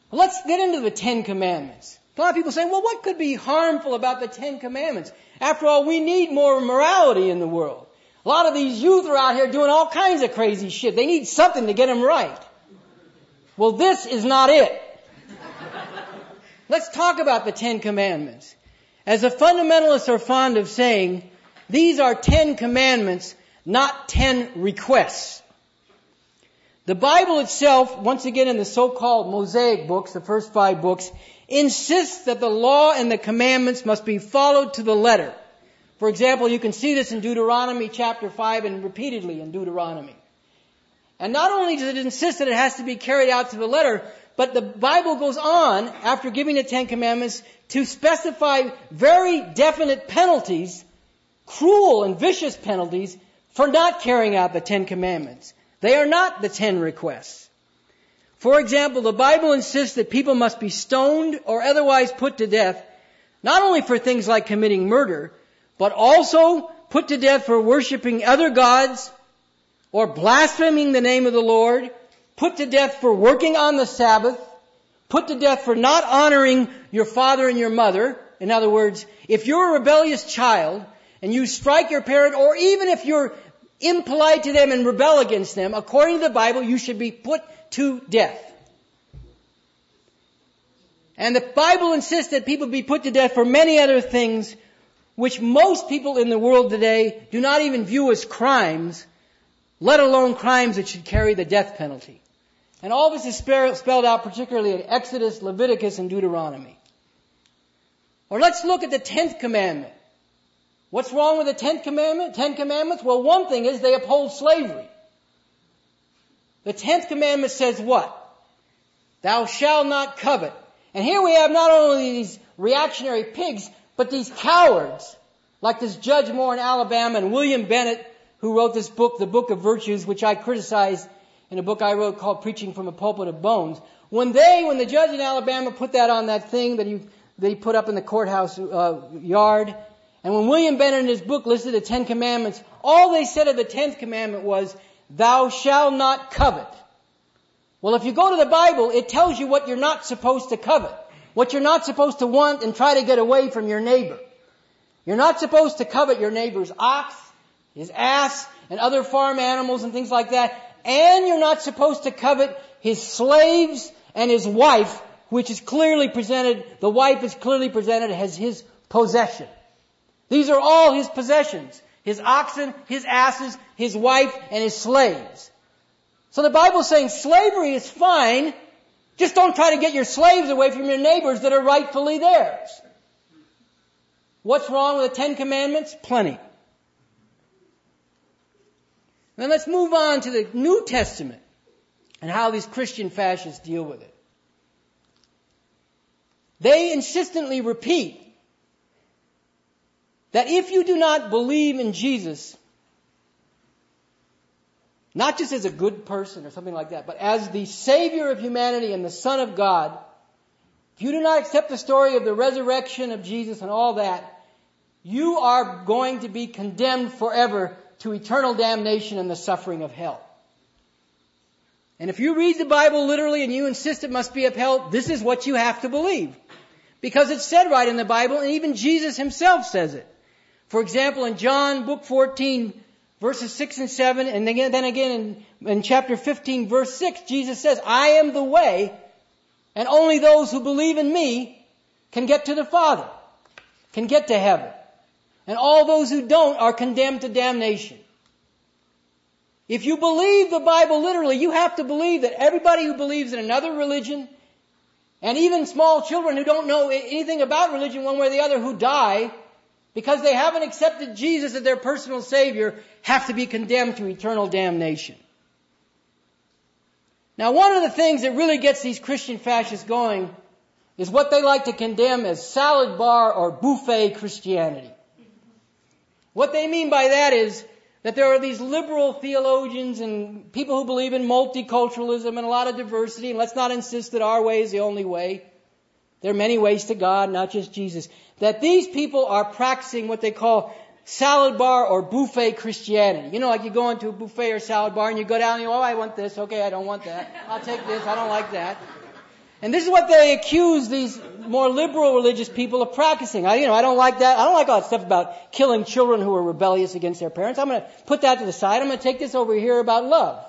Well, let's get into the Ten Commandments. A lot of people say, well, what could be harmful about the Ten Commandments? After all, we need more morality in the world. A lot of these youth are out here doing all kinds of crazy shit. They need something to get them right. Well, this is not it. Let's talk about the Ten Commandments. As the fundamentalists are fond of saying, these are 10 commandments, not 10 requests. The Bible itself, once again in the so-called Mosaic books, the first 5 books, insists that the law and the commandments must be followed to the letter. For example, you can see this in Deuteronomy chapter 5 and repeatedly in Deuteronomy. And not only does it insist that it has to be carried out to the letter, but the Bible goes on, after giving the 10 commandments, to specify very definite penalties, cruel and vicious penalties, for not carrying out the 10 commandments. They are not the 10 requests. For example, the Bible insists that people must be stoned or otherwise put to death, not only for things like committing murder, but also put to death for worshiping other gods, or blaspheming the name of the Lord, put to death for working on the Sabbath, put to death for not honoring your father and your mother. In other words, if you're a rebellious child and you strike your parent, or even if you're impolite to them and rebel against them, according to the Bible, you should be put to death. And the Bible insists that people be put to death for many other things which most people in the world today do not even view as crimes, let alone crimes that should carry the death penalty. And all this is spelled out particularly in Exodus, Leviticus, and Deuteronomy. Or let's look at the 10th commandment. What's wrong with the 10th commandment? 10 commandments? Well, one thing is they uphold slavery. The 10th commandment says what? Thou shalt not covet. And here we have not only these reactionary pigs, but these cowards, like this Judge Moore in Alabama and William Bennett, who wrote this book, The Book of Virtues, which I criticized in a book I wrote called Preaching from a Pulpit of Bones. When the judge in Alabama put that on that thing that they put up in the courthouse yard, and when William Bennett in his book listed the 10 commandments, all they said of the 10th commandment was, thou shalt not covet. Well, if you go to the Bible, it tells you what you're not supposed to covet, what you're not supposed to want and try to get away from your neighbor. You're not supposed to covet your neighbor's ox, his ass, and other farm animals and things like that. And you're not supposed to covet his slaves and his wife, which is clearly presented, the wife is clearly presented as his possession. These are all his possessions. His oxen, his asses, his wife, and his slaves. So the Bible's saying slavery is fine. Just don't try to get your slaves away from your neighbors that are rightfully theirs. What's wrong with the 10 commandments? Plenty. Then let's move on to the New Testament and how these Christian fascists deal with it. They insistently repeat that if you do not believe in Jesus, not just as a good person or something like that, but as the Savior of humanity and the Son of God, if you do not accept the story of the resurrection of Jesus and all that, you are going to be condemned forever to eternal damnation and the suffering of hell. And if you read the Bible literally and you insist it must be upheld, this is what you have to believe. Because it's said right in the Bible, and even Jesus himself says it. For example, in John book 14, verses 6 and 7, and then again in chapter 15, verse 6, Jesus says, I am the way, and only those who believe in me can get to the Father, can get to heaven. And all those who don't are condemned to damnation. If you believe the Bible literally, you have to believe that everybody who believes in another religion, and even small children who don't know anything about religion one way or the other, who die because they haven't accepted Jesus as their personal Savior, have to be condemned to eternal damnation. Now, one of the things that really gets these Christian fascists going is what they like to condemn as salad bar or buffet Christianity. What they mean by that is that there are these liberal theologians and people who believe in multiculturalism and a lot of diversity, and let's not insist that our way is the only way. There are many ways to God, not just Jesus. That these people are practicing what they call salad bar or buffet Christianity. You know, like you go into a buffet or salad bar and you go down and you go, oh, I want this. Okay, I don't want that. I'll take this. I don't like that. And this is what they accuse these more liberal religious people of practicing. I don't like that. I don't like all that stuff about killing children who are rebellious against their parents. I'm going to put that to the side. I'm going to take this over here about love.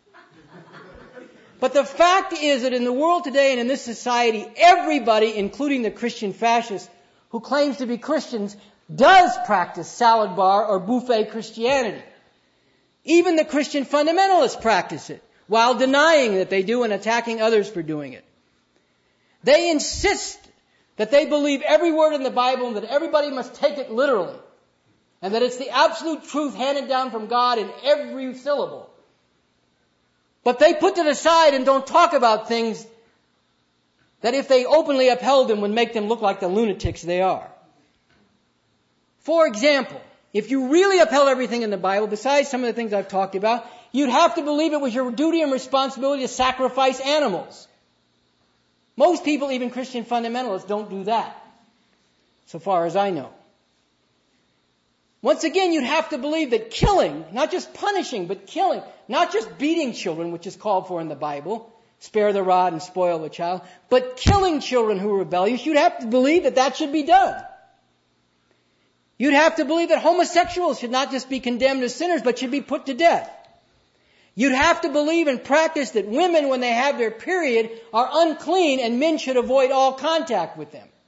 But the fact is that in the world today and in this society, everybody, including the Christian fascists who claims to be Christians, does practice salad bar or buffet Christianity. Even the Christian fundamentalists practice it, while denying that they do and attacking others for doing it. They insist that they believe every word in the Bible and that everybody must take it literally, and that it's the absolute truth handed down from God in every syllable. But they put to the side and don't talk about things that if they openly upheld them would make them look like the lunatics they are. For example, if you really upheld everything in the Bible, besides some of the things I've talked about, you'd have to believe it was your duty and responsibility to sacrifice animals. Most people, even Christian fundamentalists, don't do that, so far as I know. Once again, you'd have to believe that killing, not just punishing, but killing, not just beating children, which is called for in the Bible, spare the rod and spoil the child, but killing children who are rebellious, you'd have to believe that that should be done. You'd have to believe that homosexuals should not just be condemned as sinners, but should be put to death. You'd have to believe and practice that women, when they have their period, are unclean and men should avoid all contact with them.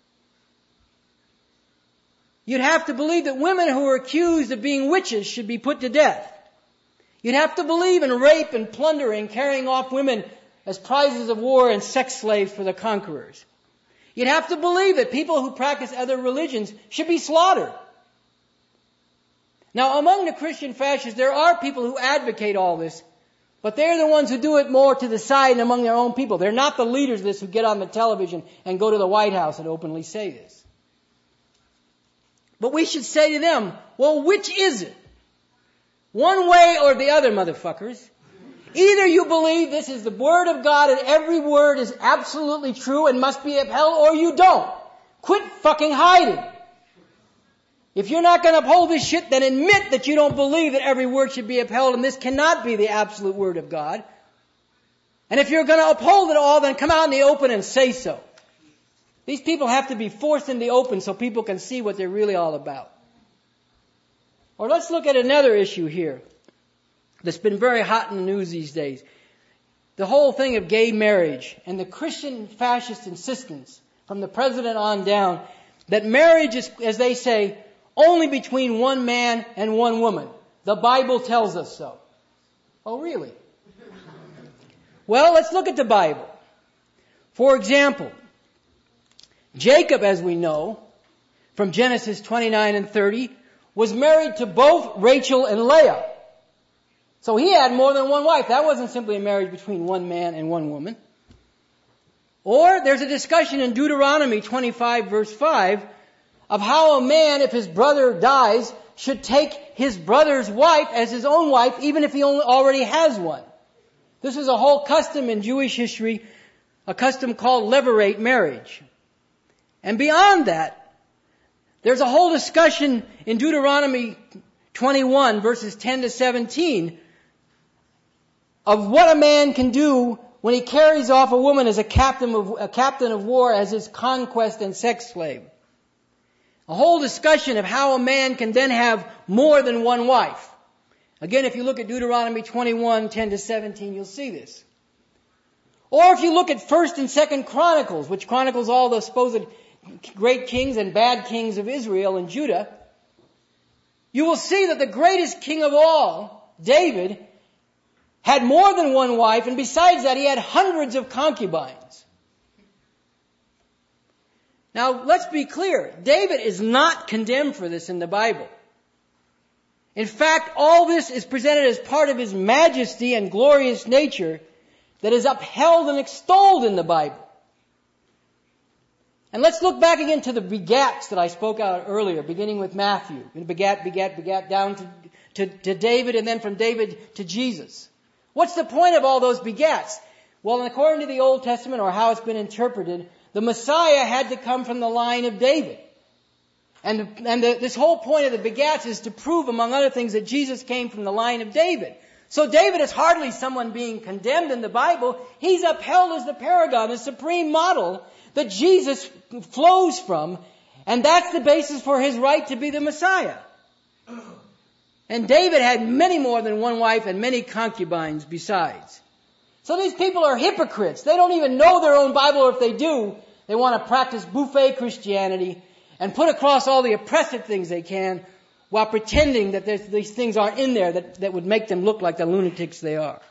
You'd have to believe that women who are accused of being witches should be put to death. You'd have to believe in rape and plundering, carrying off women as prizes of war and sex slaves for the conquerors. You'd have to believe that people who practice other religions should be slaughtered. Now, among the Christian fascists, there are people who advocate all this, but they're the ones who do it more to the side and among their own people. They're not the leaders of this who get on the television and go to the White House and openly say this. But we should say to them, well, which is it? One way or the other, motherfuckers. Either you believe this is the Word of God and every word is absolutely true and must be upheld, or you don't. Quit fucking hiding. If you're not going to uphold this shit, then admit that you don't believe that every word should be upheld and this cannot be the absolute Word of God. And if you're going to uphold it all, then come out in the open and say so. These people have to be forced in the open so people can see what they're really all about. Or let's look at another issue here that's been very hot in the news these days. The whole thing of gay marriage and the Christian fascist insistence from the president on down that marriage is, as they say, only between one man and one woman. The Bible tells us so. Oh, really? Well, let's look at the Bible. For example, Jacob, as we know, from Genesis 29 and 30, was married to both Rachel and Leah. So he had more than one wife. That wasn't simply a marriage between one man and one woman. Or there's a discussion in Deuteronomy 25 verse 5 of how a man, if his brother dies, should take his brother's wife as his own wife, even if he already has one. This is a whole custom in Jewish history, a custom called levirate marriage. And beyond that, there's a whole discussion in Deuteronomy 21 verses 10 to 17 of what a man can do when he carries off a woman as a captain of war as his conquest and sex slave. A whole discussion of how a man can then have more than one wife. Again, if you look at Deuteronomy 21, 10 to 17, you'll see this. Or if you look at 1st and 2nd Chronicles, which chronicles all the supposed great kings and bad kings of Israel and Judah, you will see that the greatest king of all, David, had more than one wife, and besides that, he had hundreds of concubines. Now, let's be clear. David is not condemned for this in the Bible. In fact, all this is presented as part of his majesty and glorious nature that is upheld and extolled in the Bible. And let's look back again to the begats that I spoke out earlier, beginning with Matthew. Begat, down to David, and then from David to Jesus. What's the point of all those begats? Well, according to the Old Testament, or how it's been interpreted, the Messiah had to come from the line of David. And this whole point of the begats is to prove, among other things, that Jesus came from the line of David. So David is hardly someone being condemned in the Bible. He's upheld as the paragon, the supreme model that Jesus flows from, and that's the basis for his right to be the Messiah. And David had many more than one wife and many concubines besides. So these people are hypocrites. They don't even know their own Bible, or if they do, they want to practice buffet Christianity and put across all the oppressive things they can while pretending that these things aren't in there that would make them look like the lunatics they are.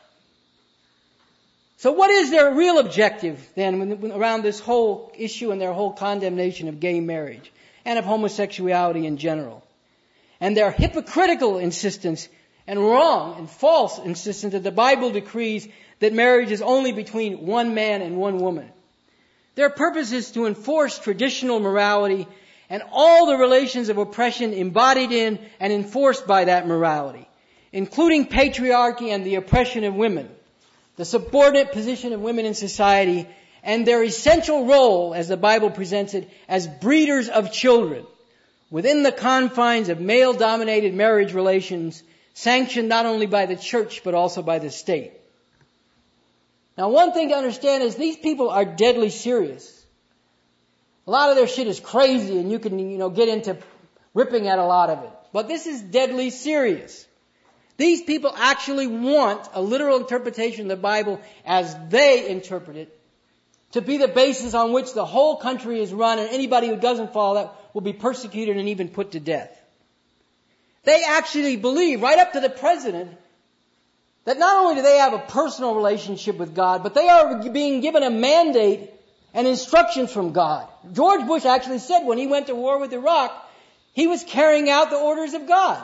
So what is their real objective then around this whole issue and their whole condemnation of gay marriage and of homosexuality in general? And their hypocritical insistence and wrong and false insistence that the Bible decrees that marriage is only between one man and one woman. Their purpose is to enforce traditional morality and all the relations of oppression embodied in and enforced by that morality, including patriarchy and the oppression of women, the subordinate position of women in society, and their essential role, as the Bible presents it, as breeders of children within the confines of male-dominated marriage relations sanctioned not only by the church but also by the state. Now, one thing to understand is these people are deadly serious. A lot of their shit is crazy and you can, get into ripping at a lot of it. But this is deadly serious. These people actually want a literal interpretation of the Bible as they interpret it to be the basis on which the whole country is run, and anybody who doesn't follow that will be persecuted and even put to death. They actually believe, right up to the president, that not only do they have a personal relationship with God, but they are being given a mandate and instructions from God. George Bush actually said when he went to war with Iraq, he was carrying out the orders of God.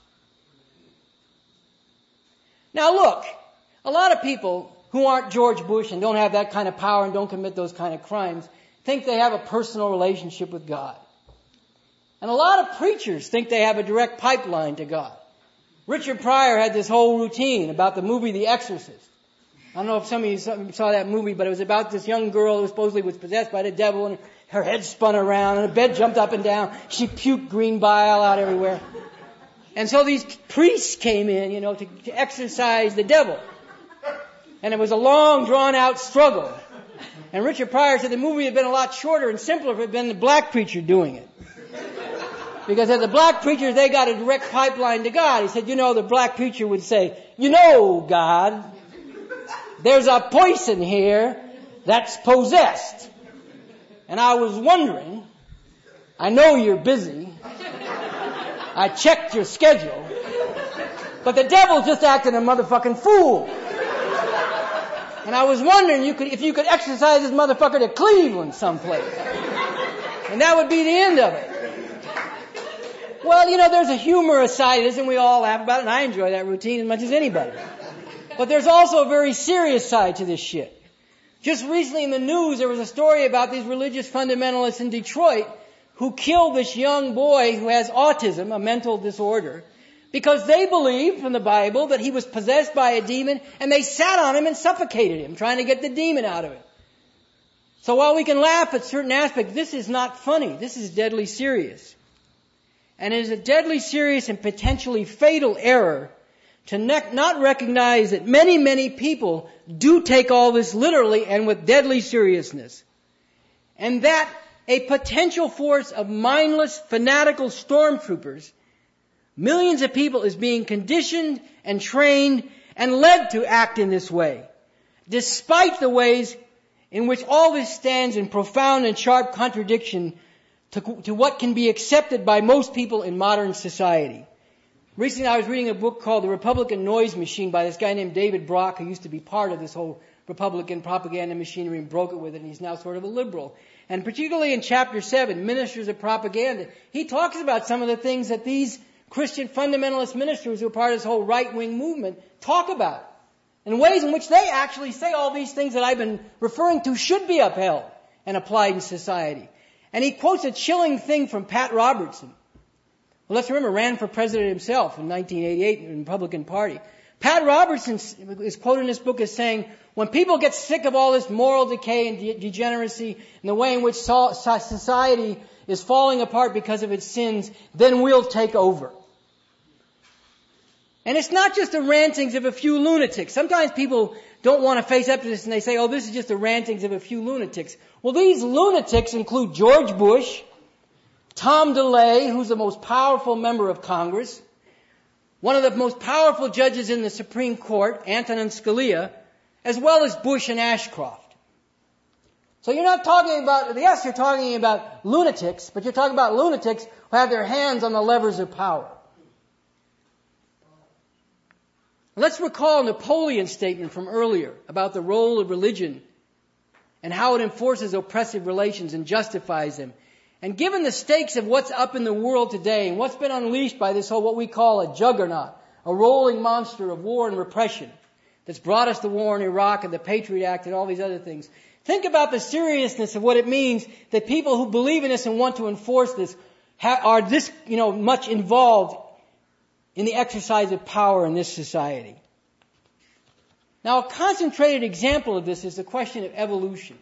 Now look, a lot of people who aren't George Bush and don't have that kind of power and don't commit those kind of crimes think they have a personal relationship with God. And a lot of preachers think they have a direct pipeline to God. Richard Pryor had this whole routine about the movie The Exorcist. I don't know if some of you saw that movie, but it was about this young girl who supposedly was possessed by the devil, and her head spun around and her bed jumped up and down. She puked green bile out everywhere. And so these priests came in, to exorcise the devil. And it was a long, drawn-out struggle. And Richard Pryor said the movie had been a lot shorter and simpler if it had been the black preacher doing it. Because as the black preachers, they got a direct pipeline to God. He said, the black preacher would say, God, there's a person here that's possessed. And I was wondering, I know you're busy. I checked your schedule. But the devil's just acting a motherfucking fool. And I was wondering if you could exercise this motherfucker to Cleveland someplace. And that would be the end of it. Well, there's a humorous side to this, and we all laugh about it, and I enjoy that routine as much as anybody. But there's also a very serious side to this shit. Just recently in the news, there was a story about these religious fundamentalists in Detroit who killed this young boy who has autism, a mental disorder, because they believed from the Bible that he was possessed by a demon, and they sat on him and suffocated him, trying to get the demon out of him. So while we can laugh at certain aspects, this is not funny. This is deadly serious. And it is a deadly serious and potentially fatal error to not recognize that many, many people do take all this literally and with deadly seriousness. And that a potential force of mindless, fanatical stormtroopers, millions of people, is being conditioned and trained and led to act in this way, despite the ways in which all this stands in profound and sharp contradiction to what can be accepted by most people in modern society. Recently I was reading a book called The Republican Noise Machine by this guy named David Brock, who used to be part of this whole Republican propaganda machinery and broke it with it, and he's now sort of a liberal. And particularly in chapter 7, Ministers of Propaganda, he talks about some of the things that these Christian fundamentalist ministers who are part of this whole right-wing movement talk about, and ways in which they actually say all these things that I've been referring to should be upheld and applied in society. And he quotes a chilling thing from Pat Robertson. Well, let's remember, ran for president himself in 1988 in the Republican Party. Pat Robertson is quoted in this book as saying, when people get sick of all this moral decay and degeneracy and the way in which society is falling apart because of its sins, then we'll take over. And it's not just the rantings of a few lunatics. Sometimes people don't want to face up to this and they say, oh, this is just the rantings of a few lunatics. Well, these lunatics include George Bush, Tom DeLay, who's the most powerful member of Congress, one of the most powerful judges in the Supreme Court, Antonin Scalia, as well as Bush and Ashcroft. So you're not talking about, yes, you're talking about lunatics, but you're talking about lunatics who have their hands on the levers of power. Let's recall Napoleon's statement from earlier about the role of religion and how it enforces oppressive relations and justifies them. And given the stakes of what's up in the world today and what's been unleashed by this whole, what we call a juggernaut, a rolling monster of war and repression that's brought us the war in Iraq and the Patriot Act and all these other things, think about the seriousness of what it means that people who believe in this and want to enforce this are this, much involved in the exercise of power in this society. Now, a concentrated example of this is the question of evolution.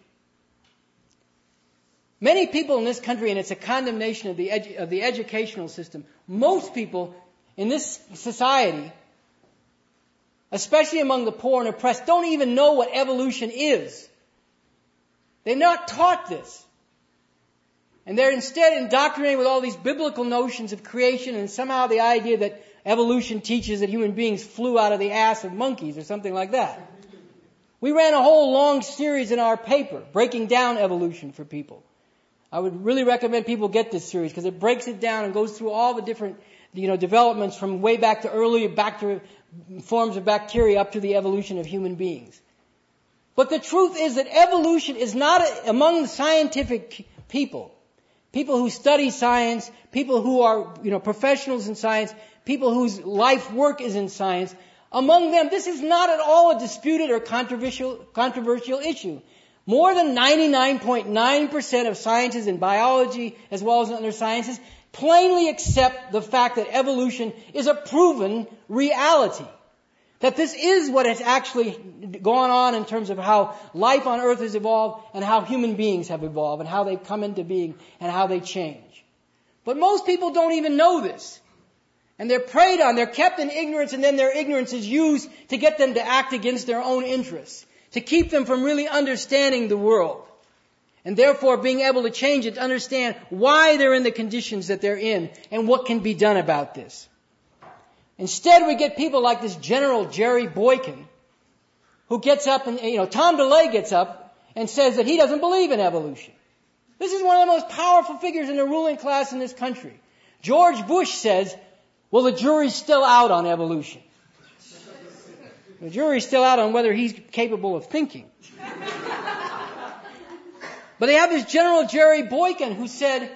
Many people in this country, and it's a condemnation of the educational system, most people in this society, especially among the poor and oppressed, don't even know what evolution is. They're not taught this. And they're instead indoctrinated with all these biblical notions of creation and somehow the idea that evolution teaches that human beings flew out of the ass of monkeys or something like that. We ran a whole long series in our paper breaking down evolution for people. I would really recommend people get this series because it breaks it down and goes through all the different, developments from way back to early forms of bacteria up to the evolution of human beings. But the truth is that evolution is not among the scientific people who study science, people who are, professionals in science, people whose life work is in science. Among them, this is not at all a disputed or controversial issue. More than 99.9% of scientists in biology, as well as in other sciences, plainly accept the fact that evolution is a proven reality. That this is what has actually gone on in terms of how life on earth has evolved and how human beings have evolved and how they've come into being and how they change. But most people don't even know this. And they're preyed on, they're kept in ignorance, and then their ignorance is used to get them to act against their own interests, to keep them from really understanding the world. And therefore being able to change it, to understand why they're in the conditions that they're in and what can be done about this. Instead, we get people like this General Jerry Boykin, who gets up and, Tom DeLay gets up and says that he doesn't believe in evolution. This is one of the most powerful figures in the ruling class in this country. George Bush says, well, the jury's still out on evolution. The jury's still out on whether he's capable of thinking. But they have this General Jerry Boykin who said,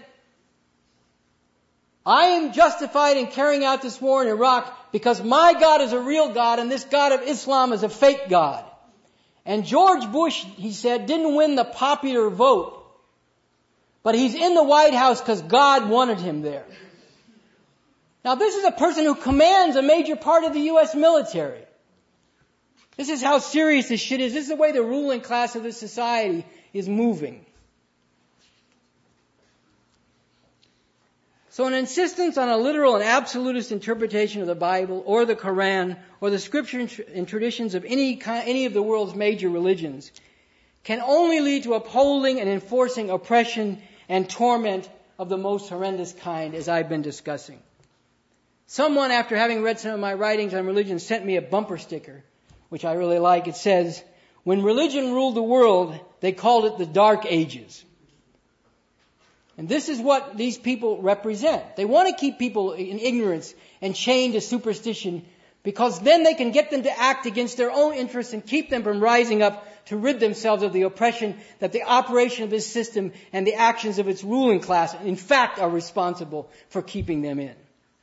I am justified in carrying out this war in Iraq because my God is a real God and this God of Islam is a fake God. And George Bush, he said, didn't win the popular vote, but he's in the White House because God wanted him there. Now this is a person who commands a major part of the U.S. military. This is how serious this shit is. This is the way the ruling class of this society is moving. So an insistence on a literal and absolutist interpretation of the Bible or the Quran or the scripture and traditions of any of the world's major religions can only lead to upholding and enforcing oppression and torment of the most horrendous kind, as I've been discussing. Someone, after having read some of my writings on religion, sent me a bumper sticker, which I really like. It says, when religion ruled the world, they called it the Dark Ages. And this is what these people represent. They want to keep people in ignorance and chained to superstition because then they can get them to act against their own interests and keep them from rising up to rid themselves of the oppression that the operation of this system and the actions of its ruling class, in fact, are responsible for keeping them in.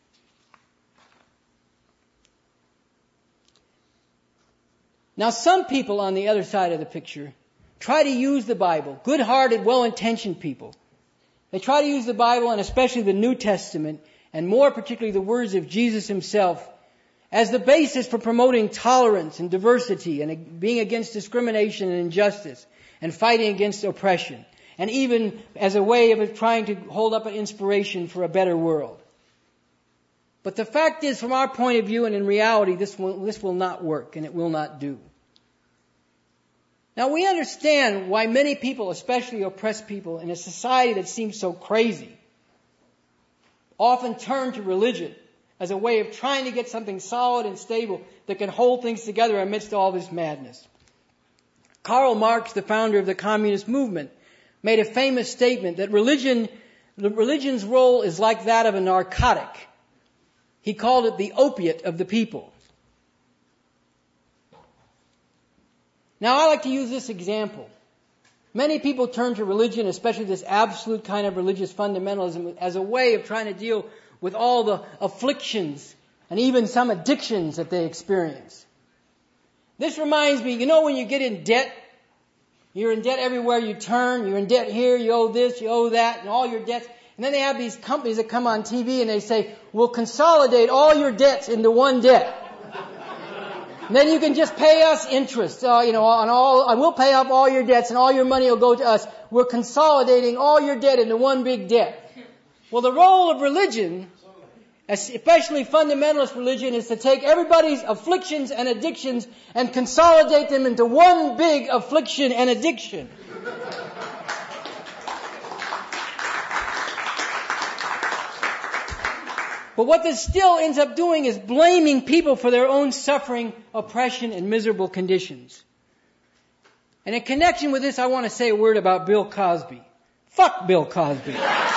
Now, some people on the other side of the picture try to use the Bible, good-hearted, well-intentioned people. They try to use the Bible, and especially the New Testament, and more particularly the words of Jesus himself, as the basis for promoting tolerance and diversity and being against discrimination and injustice and fighting against oppression, and even as a way of trying to hold up an inspiration for a better world. But the fact is, from our point of view and in reality, this will not work and it will not do. Now we understand why many people, especially oppressed people in a society that seems so crazy, often turn to religion as a way of trying to get something solid and stable that can hold things together amidst all this madness. Karl Marx, the founder of the communist movement, made a famous statement that religion's role is like that of a narcotic. He called it the opiate of the people. Now I like to use this example. Many people turn to religion, especially this absolute kind of religious fundamentalism, as a way of trying to deal with all the afflictions and even some addictions that they experience. This reminds me, when you get in debt, you're in debt everywhere you turn, you're in debt here, you owe this, you owe that, and all your debts. And then they have these companies that come on TV and they say, we'll consolidate all your debts into one debt. And then you can just pay us interest, on all, and we'll pay up all your debts and all your money will go to us. We're consolidating all your debt into one big debt. Well, the role of religion, especially fundamentalist religion, is to take everybody's afflictions and addictions and consolidate them into one big affliction and addiction. But what this still ends up doing is blaming people for their own suffering, oppression, and miserable conditions. And in connection with this, I want to say a word about Bill Cosby. Fuck Bill Cosby.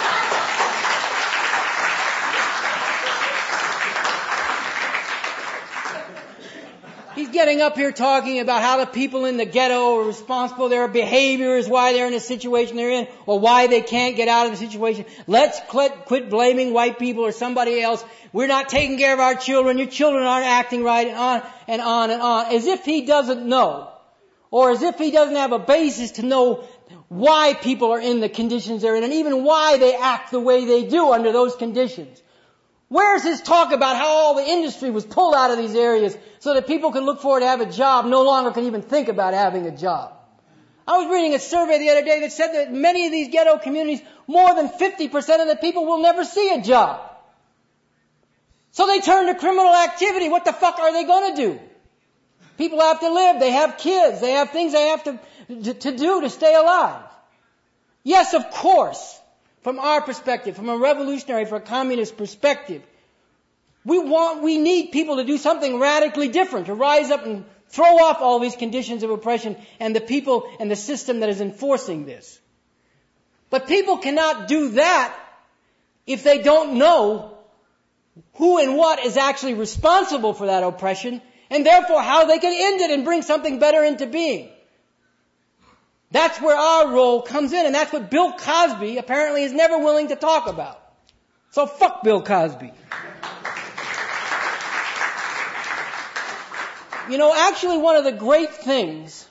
He's getting up here talking about how the people in the ghetto are responsible, their behavior is why they're in the situation they're in, or why they can't get out of the situation. Let's quit blaming white people or somebody else. We're not taking care of our children. Your children aren't acting right, and on and on and on. As if he doesn't know, or as if he doesn't have a basis to know why people are in the conditions they're in, and even why they act the way they do under those conditions. Where's his talk about how all the industry was pulled out of these areas so that people can look forward to have a job, no longer can even think about having a job? I was reading a survey the other day that said that many of these ghetto communities, more than 50% of the people will never see a job. So they turn to criminal activity. What the fuck are they going to do? People have to live. They have kids. They have things they have to do to stay alive. Yes, of course. From our perspective, from a revolutionary, from a communist perspective, we need people to do something radically different, to rise up and throw off all these conditions of oppression and the people and the system that is enforcing this. But people cannot do that if they don't know who and what is actually responsible for that oppression, and therefore how they can end it and bring something better into being. That's where our role comes in, and that's what Bill Cosby apparently is never willing to talk about. So fuck Bill Cosby. Actually one of the great things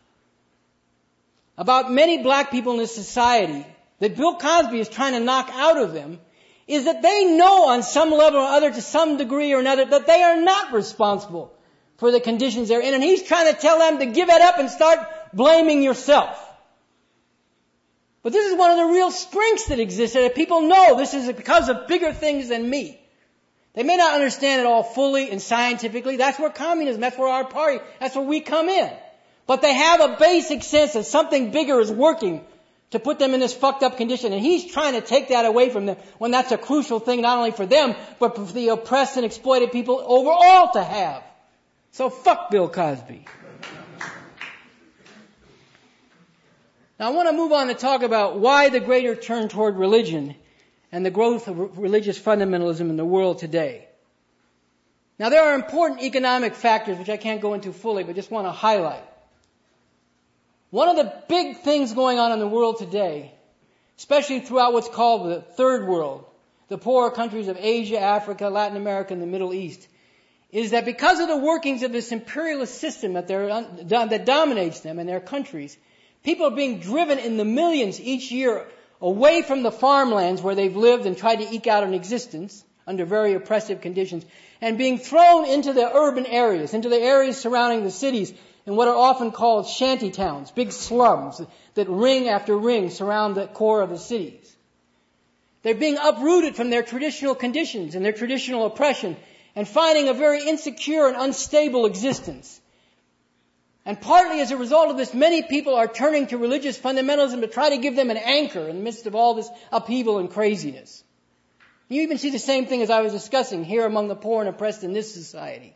about many black people in this society that Bill Cosby is trying to knock out of them is that they know on some level or other, to some degree or another, that they are not responsible for the conditions they're in, and he's trying to tell them to give it up and start blaming yourself. But this is one of the real strengths that exists, that people know this is because of bigger things than me. They may not understand it all fully and scientifically. That's where communism, that's where our party, that's where we come in. But they have a basic sense that something bigger is working to put them in this fucked up condition. And he's trying to take that away from them when that's a crucial thing not only for them, but for the oppressed and exploited people overall to have. So fuck Bill Cosby. Now I want to move on to talk about why the greater turn toward religion and the growth of religious fundamentalism in the world today. Now there are important economic factors which I can't go into fully, but just want to highlight. One of the big things going on in the world today, especially throughout what's called the third world, the poorer countries of Asia, Africa, Latin America, and the Middle East, is that because of the workings of this imperialist system that dominates them and their countries, people are being driven in the millions each year away from the farmlands where they've lived and tried to eke out an existence under very oppressive conditions, and being thrown into the urban areas, into the areas surrounding the cities, in what are often called shanty towns, big slums that ring after ring surround the core of the cities. They're being uprooted from their traditional conditions and their traditional oppression and finding a very insecure and unstable existence. And partly as a result of this, many people are turning to religious fundamentalism to try to give them an anchor in the midst of all this upheaval and craziness. You even see the same thing as I was discussing here among the poor and oppressed in this society.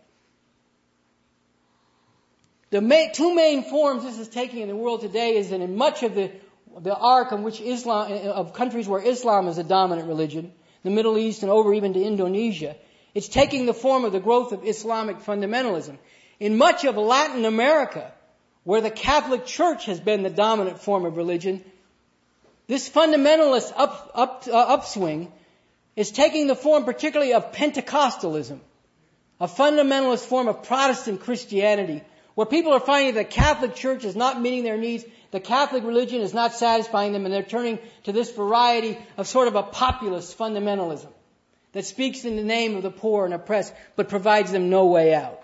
The two main forms this is taking in the world today is that in much of the arc in which of countries where Islam is a dominant religion, the Middle East and over even to Indonesia, it's taking the form of the growth of Islamic fundamentalism. In much of Latin America, where the Catholic Church has been the dominant form of religion, this fundamentalist upswing is taking the form particularly of Pentecostalism, a fundamentalist form of Protestant Christianity, where people are finding the Catholic Church is not meeting their needs, the Catholic religion is not satisfying them, and they're turning to this variety of sort of a populist fundamentalism that speaks in the name of the poor and oppressed, but provides them no way out.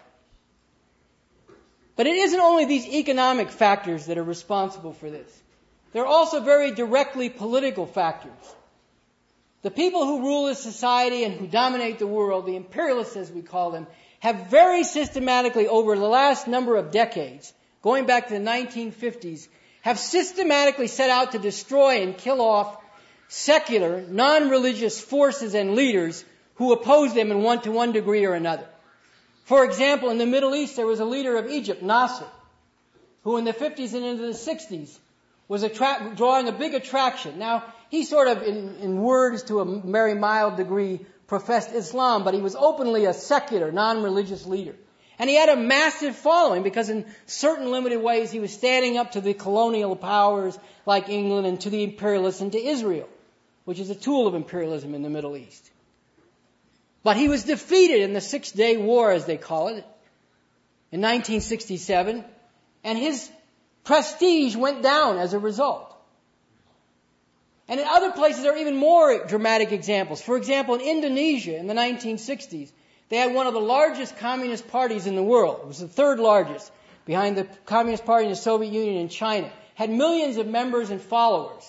But it isn't only these economic factors that are responsible for this. There are also very directly political factors. The people who rule this society and who dominate the world, the imperialists as we call them, have very systematically over the last number of decades, going back to the 1950s, have systematically set out to destroy and kill off secular, non-religious forces and leaders who oppose them in to one degree or another. For example, in the Middle East, there was a leader of Egypt, Nasser, who in the 50s and into the 60s was drawing a big attraction. Now, he sort of, in words to a very mild degree, professed Islam, but he was openly a secular, non-religious leader. And he had a massive following because in certain limited ways he was standing up to the colonial powers like England and to the imperialists and to Israel, which is a tool of imperialism in the Middle East. But he was defeated in the 6-Day War, as they call it, in 1967, and his prestige went down as a result. And in other places there are even more dramatic examples. For example, in Indonesia in the 1960s, they had one of the largest communist parties in the world. It was the third largest, behind the Communist Party in the Soviet Union and China. Had millions of members and followers.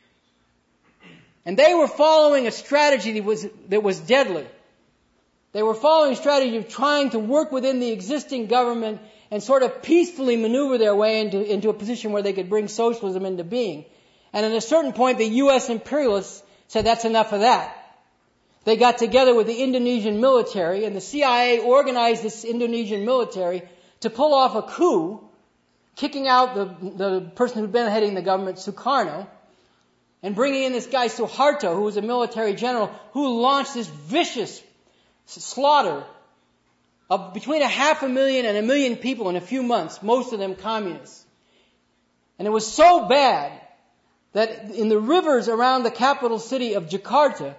And they were following a strategy that was deadly. They were following a strategy of trying to work within the existing government and sort of peacefully maneuver their way into a position where they could bring socialism into being. And at a certain point, the U.S. imperialists said, that's enough of that. They got together with the Indonesian military, and the CIA organized this Indonesian military to pull off a coup, kicking out the person who'd been heading the government, Sukarno, and bringing in this guy Suharto, who was a military general, who launched this vicious slaughter of between 500,000 and 1 million people in a few months, most of them communists. And it was so bad that in the rivers around the capital city of Jakarta,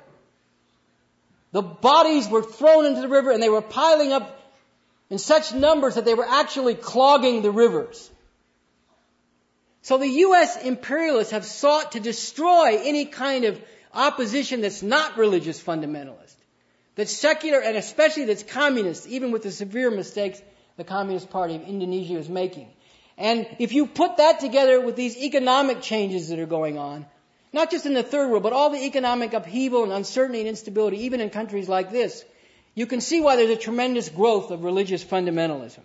the bodies were thrown into the river and they were piling up in such numbers that they were actually clogging the rivers. So the U.S. imperialists have sought to destroy any kind of opposition that's not religious fundamentalist, that's secular and especially that's communist, even with the severe mistakes the Communist Party of Indonesia is making. And if you put that together with these economic changes that are going on, not just in the third world, but all the economic upheaval and uncertainty and instability, even in countries like this, you can see why there's a tremendous growth of religious fundamentalism.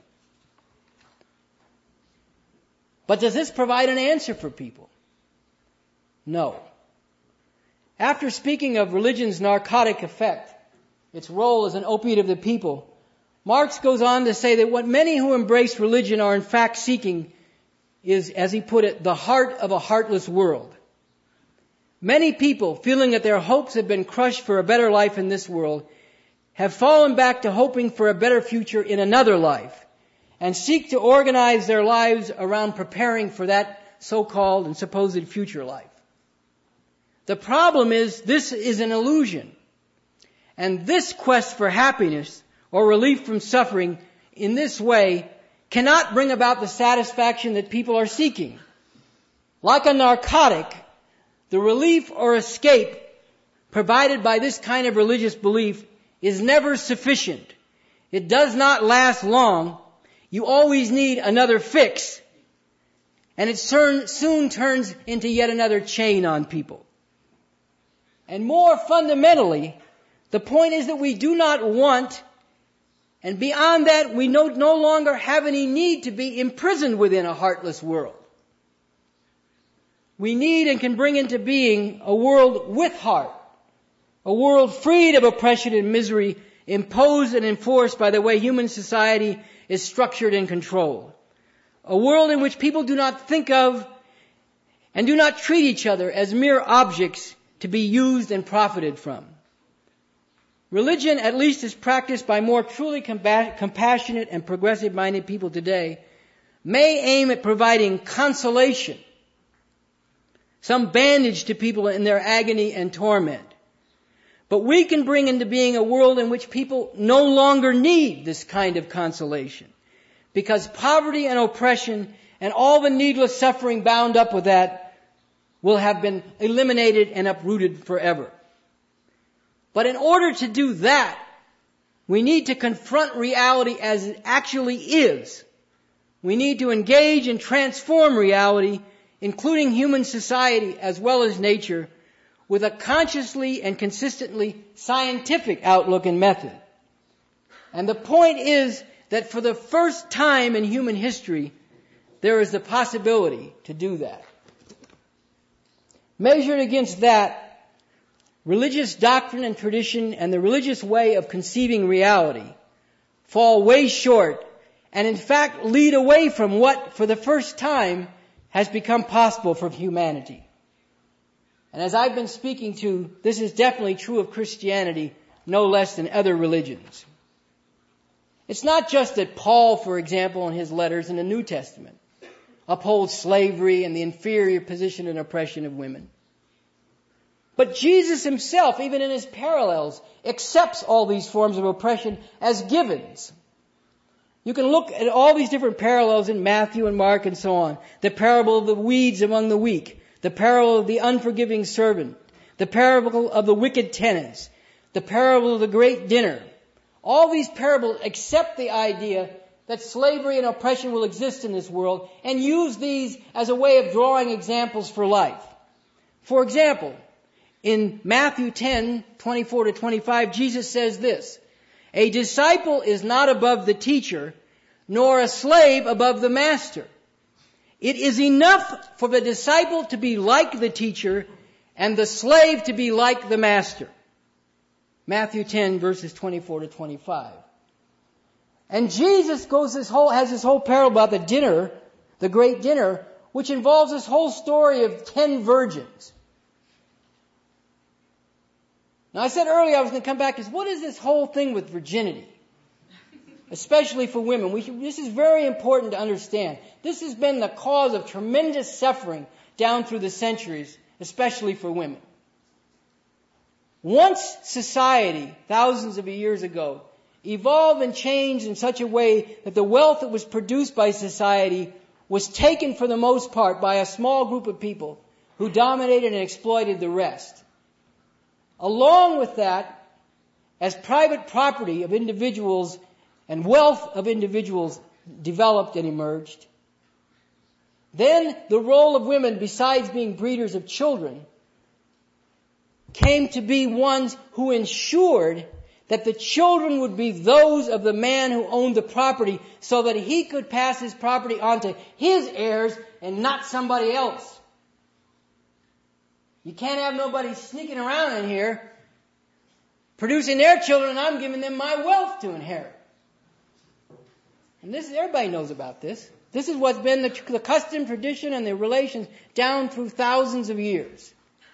But does this provide an answer for people? No. After speaking of religion's narcotic effect, its role as an opiate of the people, Marx goes on to say that what many who embrace religion are in fact seeking is, as he put it, the heart of a heartless world. Many people, feeling that their hopes have been crushed for a better life in this world, have fallen back to hoping for a better future in another life, and seek to organize their lives around preparing for that so-called and supposed future life. The problem is, this is an illusion. And this quest for happiness or relief from suffering in this way cannot bring about the satisfaction that people are seeking. Like a narcotic, the relief or escape provided by this kind of religious belief is never sufficient. It does not last long. You always need another fix. And it soon turns into yet another chain on people. And more fundamentally, the point is that we do not want, and beyond that, we no longer have any need to be imprisoned within a heartless world. We need and can bring into being a world with heart, a world freed of oppression and misery imposed and enforced by the way human society is structured and controlled. A world in which people do not think of and do not treat each other as mere objects to be used and profited from. Religion, at least as practiced by more truly compassionate and progressive-minded people today, may aim at providing consolation, some bandage to people in their agony and torment. But we can bring into being a world in which people no longer need this kind of consolation, because poverty and oppression and all the needless suffering bound up with that will have been eliminated and uprooted forever. But in order to do that, we need to confront reality as it actually is. We need to engage and transform reality, including human society as well as nature, with a consciously and consistently scientific outlook and method. And the point is that for the first time in human history, there is the possibility to do that. Measured against that, religious doctrine and tradition and the religious way of conceiving reality fall way short and in fact lead away from what, for the first time, has become possible for humanity. And as I've been speaking to, this is definitely true of Christianity, no less than other religions. It's not just that Paul, for example, in his letters in the New Testament, upholds slavery and the inferior position and oppression of women. But Jesus himself, even in his parallels, accepts all these forms of oppression as givens. You can look at all these different parallels in Matthew and Mark and so on. The parable of the weeds among the weak, the parable of the unforgiving servant, the parable of the wicked tenants, the parable of the great dinner. All these parables accept the idea that slavery and oppression will exist in this world and use these as a way of drawing examples for life. For example, in Matthew 10:24-25, Jesus says this, "A disciple is not above the teacher, nor a slave above the master. It is enough for the disciple to be like the teacher and the slave to be like the master." Matthew 10, verses 24-25. And Jesus has this whole parable about the dinner, the great dinner, which involves this whole story of 10 virgins. Now, I said earlier I was going to come back to what is this whole thing with virginity? Especially for women. This is very important to understand. This has been the cause of tremendous suffering down through the centuries, especially for women. Once society, thousands of years ago, evolved and changed in such a way that the wealth that was produced by society was taken for the most part by a small group of people who dominated and exploited the rest. Along with that, as private property of individuals and wealth of individuals developed and emerged, then the role of women, besides being breeders of children, came to be ones who ensured that the children would be those of the man who owned the property so that he could pass his property on to his heirs and not somebody else. You can't have nobody sneaking around in here producing their children and I'm giving them my wealth to inherit. And everybody knows about this. This is what's been the custom, tradition, and the relations down through thousands of years.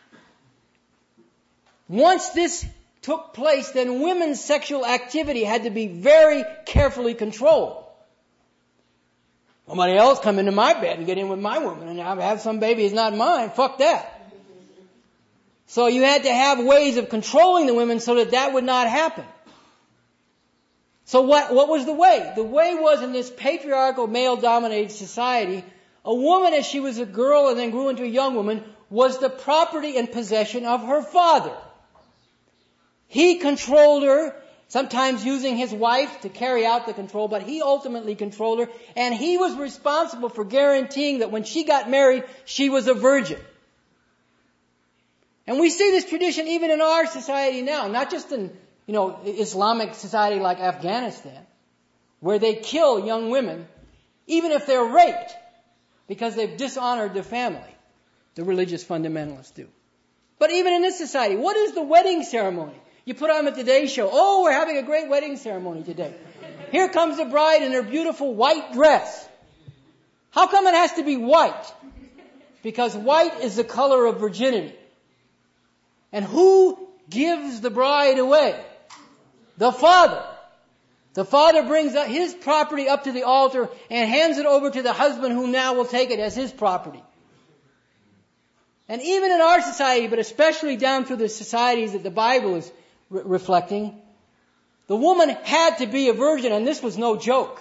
Once this took place, then women's sexual activity had to be very carefully controlled. Somebody else come into my bed and get in with my woman and have some baby is not mine. Fuck that. So you had to have ways of controlling the women so that would not happen. So what was the way? The way was, in this patriarchal, male-dominated society, a woman, as she was a girl and then grew into a young woman, was the property and possession of her father. He controlled her, sometimes using his wife to carry out the control, but he ultimately controlled her, and he was responsible for guaranteeing that when she got married, she was a virgin. And we see this tradition even in our society now, not just in, Islamic society like Afghanistan, where they kill young women, even if they're raped, because they've dishonored their family. The religious fundamentalists do. But even in this society, what is the wedding ceremony? You put on the Today Show. Oh, we're having a great wedding ceremony today. Here comes the bride in her beautiful white dress. How come it has to be white? Because white is the color of virginity. And who gives the bride away? The father. The father brings his property up to the altar and hands it over to the husband, who now will take it as his property. And even in our society, but especially down through the societies that the Bible is reflecting, the woman had to be a virgin, and this was no joke.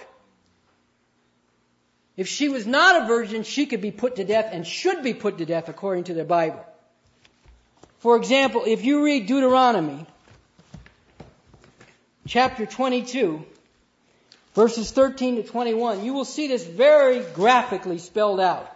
If she was not a virgin, she could be put to death and should be put to death according to the Bible. For example, if you read Deuteronomy chapter 22, verses 13 to 21, you will see this very graphically spelled out.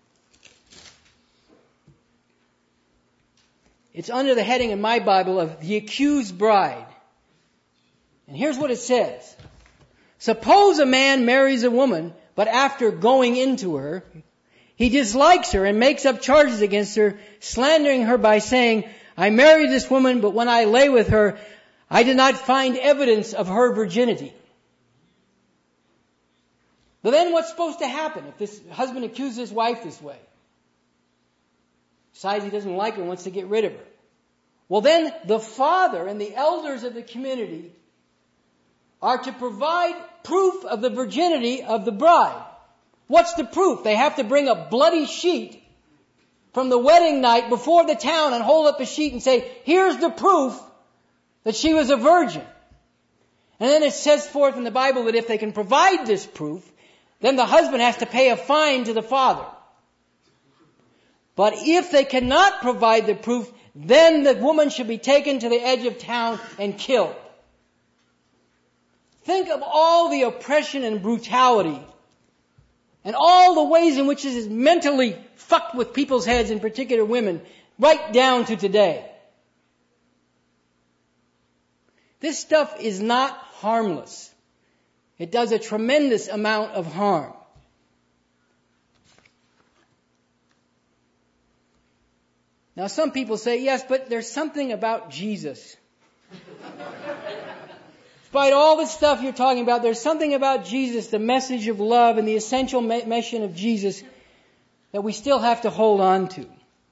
It's under the heading in my Bible of the accused bride. And here's what it says. Suppose a man marries a woman, but after going into her, he dislikes her and makes up charges against her, slandering her by saying, I married this woman, but when I lay with her, I did not find evidence of her virginity. But then what's supposed to happen if this husband accuses his wife this way? Decides he doesn't like her and wants to get rid of her. Well, then the father and the elders of the community are to provide proof of the virginity of the bride. What's the proof? They have to bring a bloody sheet from the wedding night before the town and hold up a sheet and say, here's the proof that she was a virgin. And then it says forth in the Bible that if they can provide this proof, then the husband has to pay a fine to the father. But if they cannot provide the proof, then the woman should be taken to the edge of town and killed. Think of all the oppression and brutality and all the ways in which this is mentally fucked with people's heads, in particular women, right down to today. This stuff is not harmless. It does a tremendous amount of harm. Now some people say, yes, but there's something about Jesus. Despite all the stuff you're talking about, there's something about Jesus, the message of love and the essential mission of Jesus, that we still have to hold on to.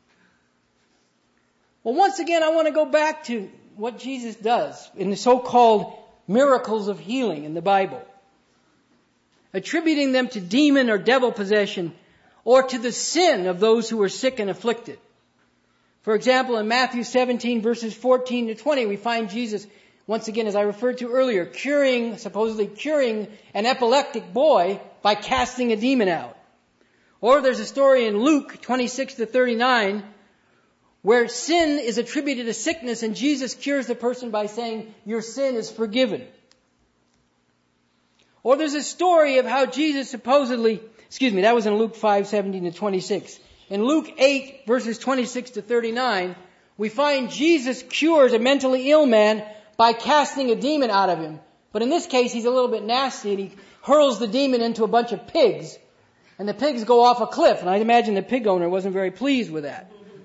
Well, once again, I want to go back to what Jesus does in the so-called miracles of healing in the Bible, attributing them to demon or devil possession or to the sin of those who are sick and afflicted. For example, in Matthew 17, verses 14 to 20, we find Jesus, once again, as I referred to earlier, supposedly curing an epileptic boy by casting a demon out. Or there's a story in Luke 26 to 39 where sin is attributed to sickness and Jesus cures the person by saying, your sin is forgiven. Or there's a story of how Jesus that was in Luke 5, 17 to 26. In Luke 8, verses 26 to 39, we find Jesus cures a mentally ill man by casting a demon out of him. But in this case, he's a little bit nasty and he hurls the demon into a bunch of pigs. And the pigs go off a cliff. And I'd imagine the pig owner wasn't very pleased with that.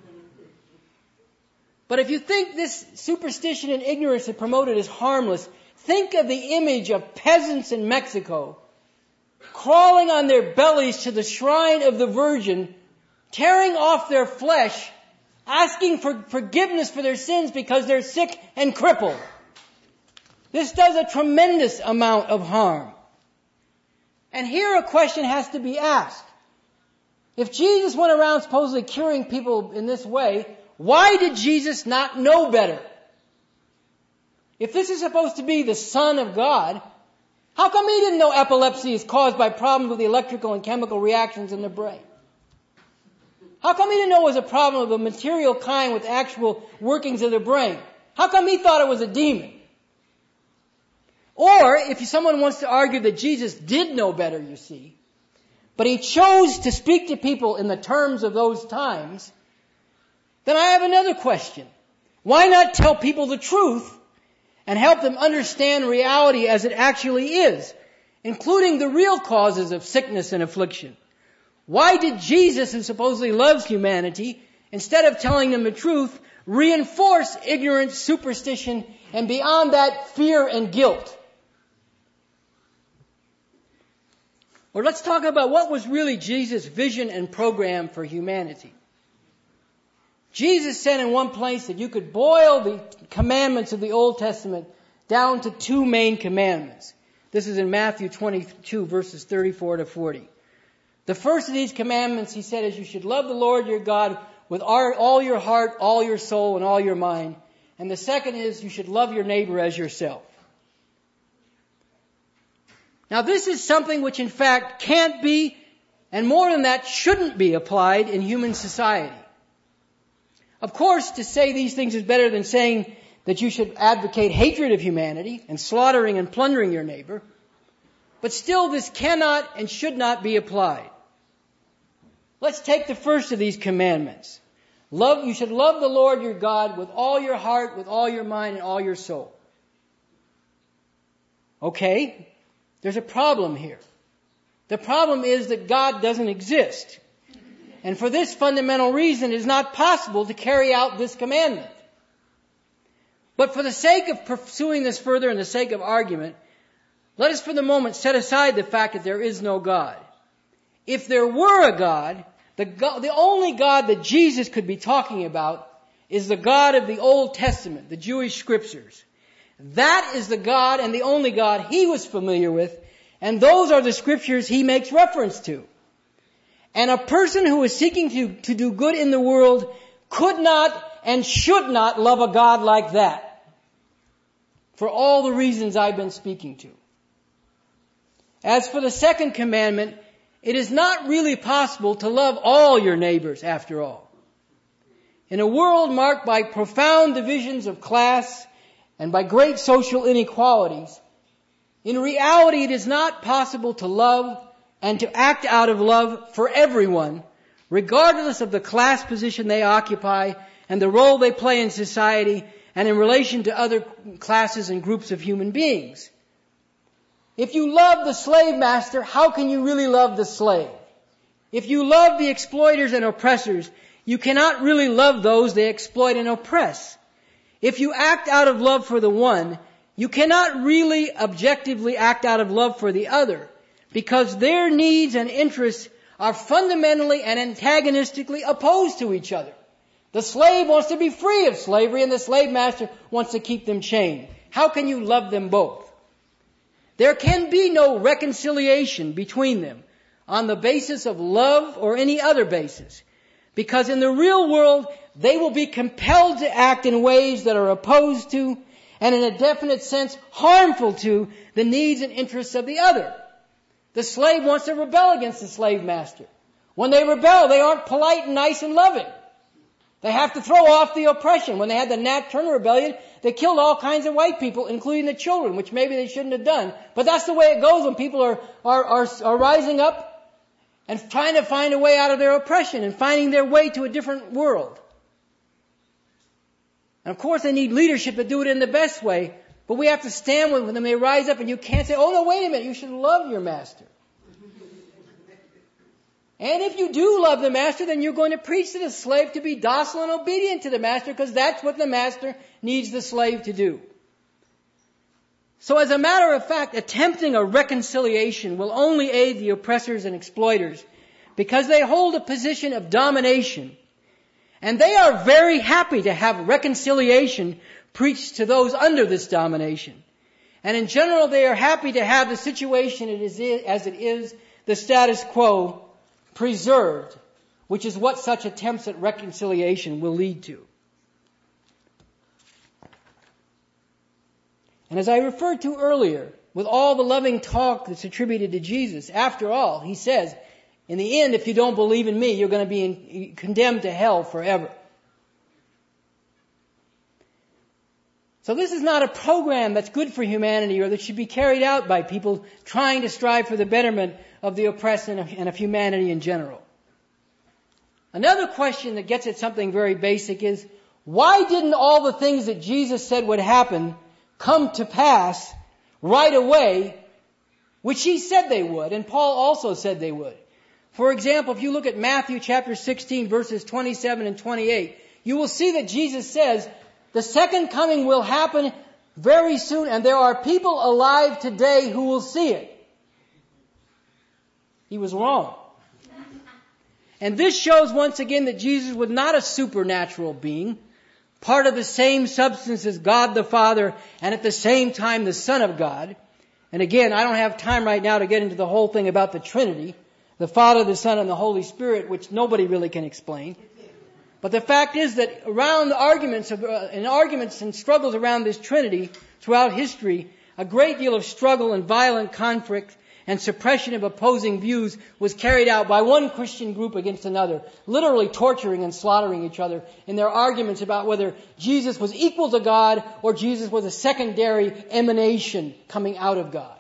But if you think this superstition and ignorance that promoted is harmless, think of the image of peasants in Mexico crawling on their bellies to the shrine of the Virgin, tearing off their flesh, asking for forgiveness for their sins because they're sick and crippled. This does a tremendous amount of harm. And here a question has to be asked. If Jesus went around supposedly curing people in this way, why did Jesus not know better? If this is supposed to be the Son of God, how come he didn't know epilepsy is caused by problems with the electrical and chemical reactions in the brain? How come he didn't know it was a problem of a material kind with actual workings of the brain? How come he thought it was a demon? Or, if someone wants to argue that Jesus did know better, you see, but he chose to speak to people in the terms of those times, Then I have another question. Why not tell people the truth and help them understand reality as it actually is, including the real causes of sickness and affliction? Why did Jesus, who supposedly loves humanity, instead of telling them the truth, reinforce ignorance, superstition, and beyond that, fear and guilt? Or let's talk about what was really Jesus' vision and program for humanity. Jesus said in one place that you could boil the commandments of the Old Testament down to two main commandments. This is in Matthew 22, verses 34 to 40. The first of these commandments, he said, is you should love the Lord your God with all your heart, all your soul, and all your mind. And the second is you should love your neighbor as yourself. Now this is something which in fact can't be, and more than that, shouldn't be applied in human society. Of course, to say these things is better than saying that you should advocate hatred of humanity and slaughtering and plundering your neighbor. But still, this cannot and should not be applied. Let's take the first of these commandments. You should love the Lord your God with all your heart, with all your mind, and all your soul. Okay, there's a problem here. The problem is that God doesn't exist. And for this fundamental reason, it is not possible to carry out this commandment. But for the sake of pursuing this further and the sake of argument, let us for the moment set aside the fact that there is no God. If there were a God, the only God that Jesus could be talking about is the God of the Old Testament, the Jewish scriptures. That is the God and the only God he was familiar with, and those are the scriptures he makes reference to. And a person who is seeking to do good in the world could not and should not love a God like that, for all the reasons I've been speaking to. As for the second commandment, it is not really possible to love all your neighbors after all. In a world marked by profound divisions of class and by great social inequalities, in reality it is not possible to love and to act out of love for everyone, regardless of the class position they occupy and the role they play in society and in relation to other classes and groups of human beings. If you love the slave master, how can you really love the slave? If you love the exploiters and oppressors, you cannot really love those they exploit and oppress. If you act out of love for the one, you cannot really objectively act out of love for the other, because their needs and interests are fundamentally and antagonistically opposed to each other. The slave wants to be free of slavery, and the slave master wants to keep them chained. How can you love them both? There can be no reconciliation between them on the basis of love or any other basis, because in the real world, they will be compelled to act in ways that are opposed to, and in a definite sense, harmful to, the needs and interests of the other. The slave wants to rebel against the slave master. When they rebel, they aren't polite and nice and loving. They have to throw off the oppression. When they had the Nat Turner Rebellion, they killed all kinds of white people, including the children, which maybe they shouldn't have done. But that's the way it goes when people are rising up and trying to find a way out of their oppression and finding their way to a different world. And of course they need leadership to do it in the best way, but we have to stand with them when they rise up, and you can't say, oh no, wait a minute, you should love your master. And if you do love the master, then you're going to preach to the slave to be docile and obedient to the master, because that's what the master needs the slave to do. So as a matter of fact, attempting a reconciliation will only aid the oppressors and exploiters, because they hold a position of domination. And they are very happy to have reconciliation preached to those under this domination. And in general, they are happy to have the situation as it is, the status quo, preserved, which is what such attempts at reconciliation will lead to. And as I referred to earlier, with all the loving talk that's attributed to Jesus, after all, he says, in the end, if you don't believe in me, you're going to be condemned to hell forever. So this is not a program that's good for humanity or that should be carried out by people trying to strive for the betterment of the oppressed and of humanity in general. Another question that gets at something very basic is, why didn't all the things that Jesus said would happen come to pass right away, which he said they would, and Paul also said they would? For example, if you look at Matthew chapter 16, verses 27 and 28, you will see that Jesus says, the second coming will happen very soon, and there are people alive today who will see it. He was wrong. And this shows once again that Jesus was not a supernatural being, part of the same substance as God the Father, and at the same time the Son of God. And again, I don't have time right now to get into the whole thing about the Trinity, the Father, the Son, and the Holy Spirit, which nobody really can explain. But the fact is that around the arguments and struggles around this Trinity throughout history, a great deal of struggle and violent conflict and suppression of opposing views was carried out by one Christian group against another, literally torturing and slaughtering each other in their arguments about whether Jesus was equal to God or Jesus was a secondary emanation coming out of God.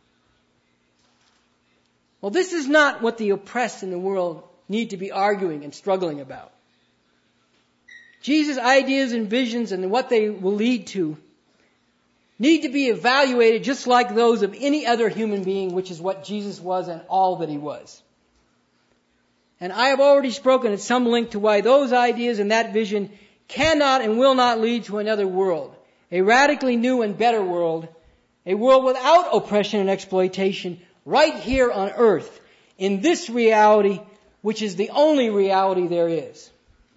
Well, this is not what the oppressed in the world need to be arguing and struggling about. Jesus' ideas and visions and what they will lead to need to be evaluated just like those of any other human being, which is what Jesus was and all that he was. And I have already spoken at some length to why those ideas and that vision cannot and will not lead to another world, a radically new and better world, a world without oppression and exploitation, right here on earth, in this reality, which is the only reality there is.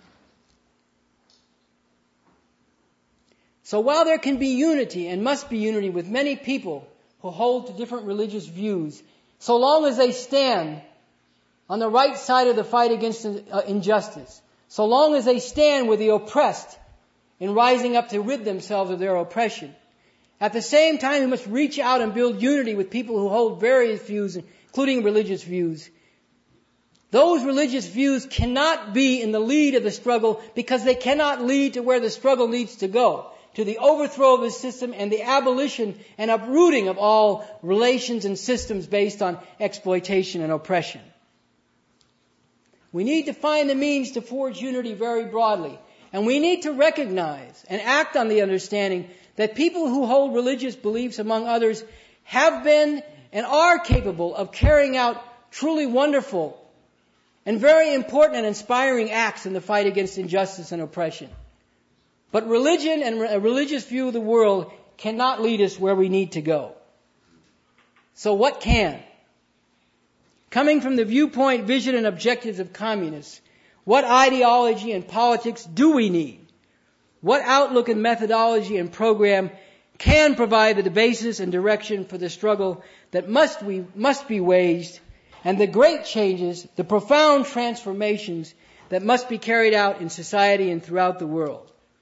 So while there can be unity and must be unity with many people who hold to different religious views, so long as they stand on the right side of the fight against injustice, so long as they stand with the oppressed in rising up to rid themselves of their oppression, at the same time we must reach out and build unity with people who hold various views, including religious views. Those religious views cannot be in the lead of the struggle because they cannot lead to where the struggle needs to go, to the overthrow of the system and the abolition and uprooting of all relations and systems based on exploitation and oppression. We need to find the means to forge unity very broadly. And we need to recognize and act on the understanding that people who hold religious beliefs, among others, have been and are capable of carrying out truly wonderful and very important and inspiring acts in the fight against injustice and oppression. But religion and a religious view of the world cannot lead us where we need to go. So what can? Coming from the viewpoint, vision, and objectives of communists, what ideology and politics do we need? What outlook and methodology and program can provide the basis and direction for the struggle that must be waged, and the great changes, the profound transformations that must be carried out in society and throughout the world?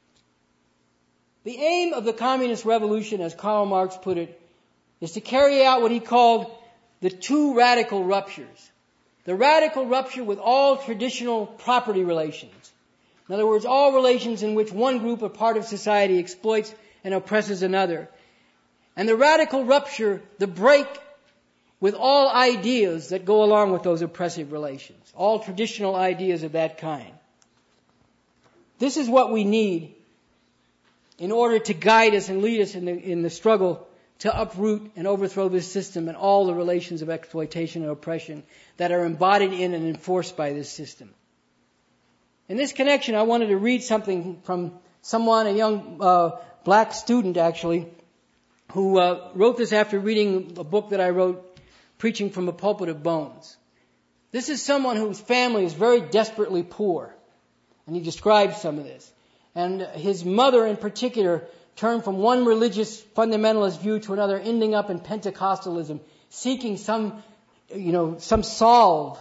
The aim of the communist revolution, as Karl Marx put it, is to carry out what he called the two radical ruptures. The radical rupture with all traditional property relations. In other words, all relations in which one group or part of society exploits and oppresses another. And the radical rupture, the break with all ideas that go along with those oppressive relations. All traditional ideas of that kind. This is what we need in order to guide us and lead us in the struggle to uproot and overthrow this system and all the relations of exploitation and oppression that are embodied in and enforced by this system. In this connection, I wanted to read something from someone, a young black student actually, who wrote this after reading a book that I wrote, Preaching from a Pulpit of Bones. This is someone whose family is very desperately poor, and he describes some of this. And his mother in particular turned from one religious fundamentalist view to another, ending up in Pentecostalism, seeking some solve,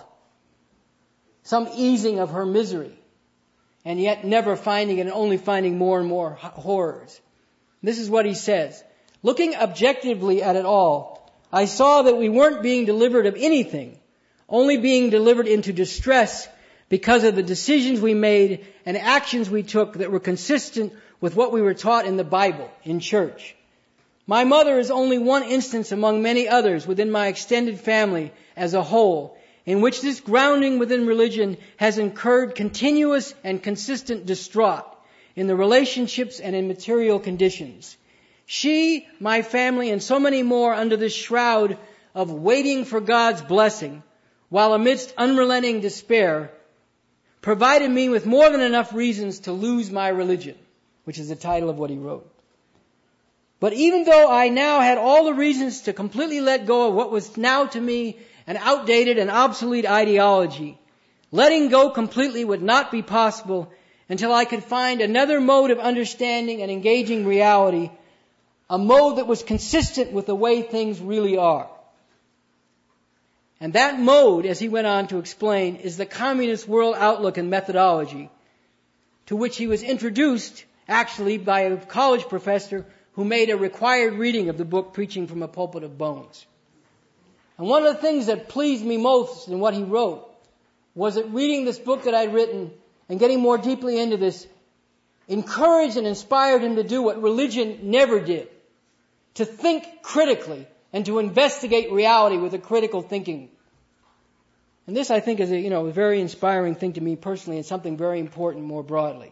some easing of her misery, and yet never finding it and only finding more and more horrors. This is what he says. Looking objectively at it all, I saw that we weren't being delivered of anything, only being delivered into distress because of the decisions we made and actions we took that were consistent with what we were taught in the Bible, in church. My mother is only one instance among many others within my extended family as a whole, in which this grounding within religion has incurred continuous and consistent distraught in the relationships and in material conditions. She, my family, and so many more under this shroud of waiting for God's blessing, while amidst unrelenting despair, provided me with more than enough reasons to lose my religion, which is the title of what he wrote. But even though I now had all the reasons to completely let go of what was now to me an outdated and obsolete ideology, letting go completely would not be possible until I could find another mode of understanding and engaging reality, a mode that was consistent with the way things really are. And that mode, as he went on to explain, is the communist world outlook and methodology, to which he was introduced actually by a college professor who made a required reading of the book Preaching from a Pulpit of Bones. And one of the things that pleased me most in what he wrote was that reading this book that I'd written and getting more deeply into this encouraged and inspired him to do what religion never did, to think critically and to investigate reality with a critical thinking. And this, I think, is a very inspiring thing to me personally and something very important more broadly.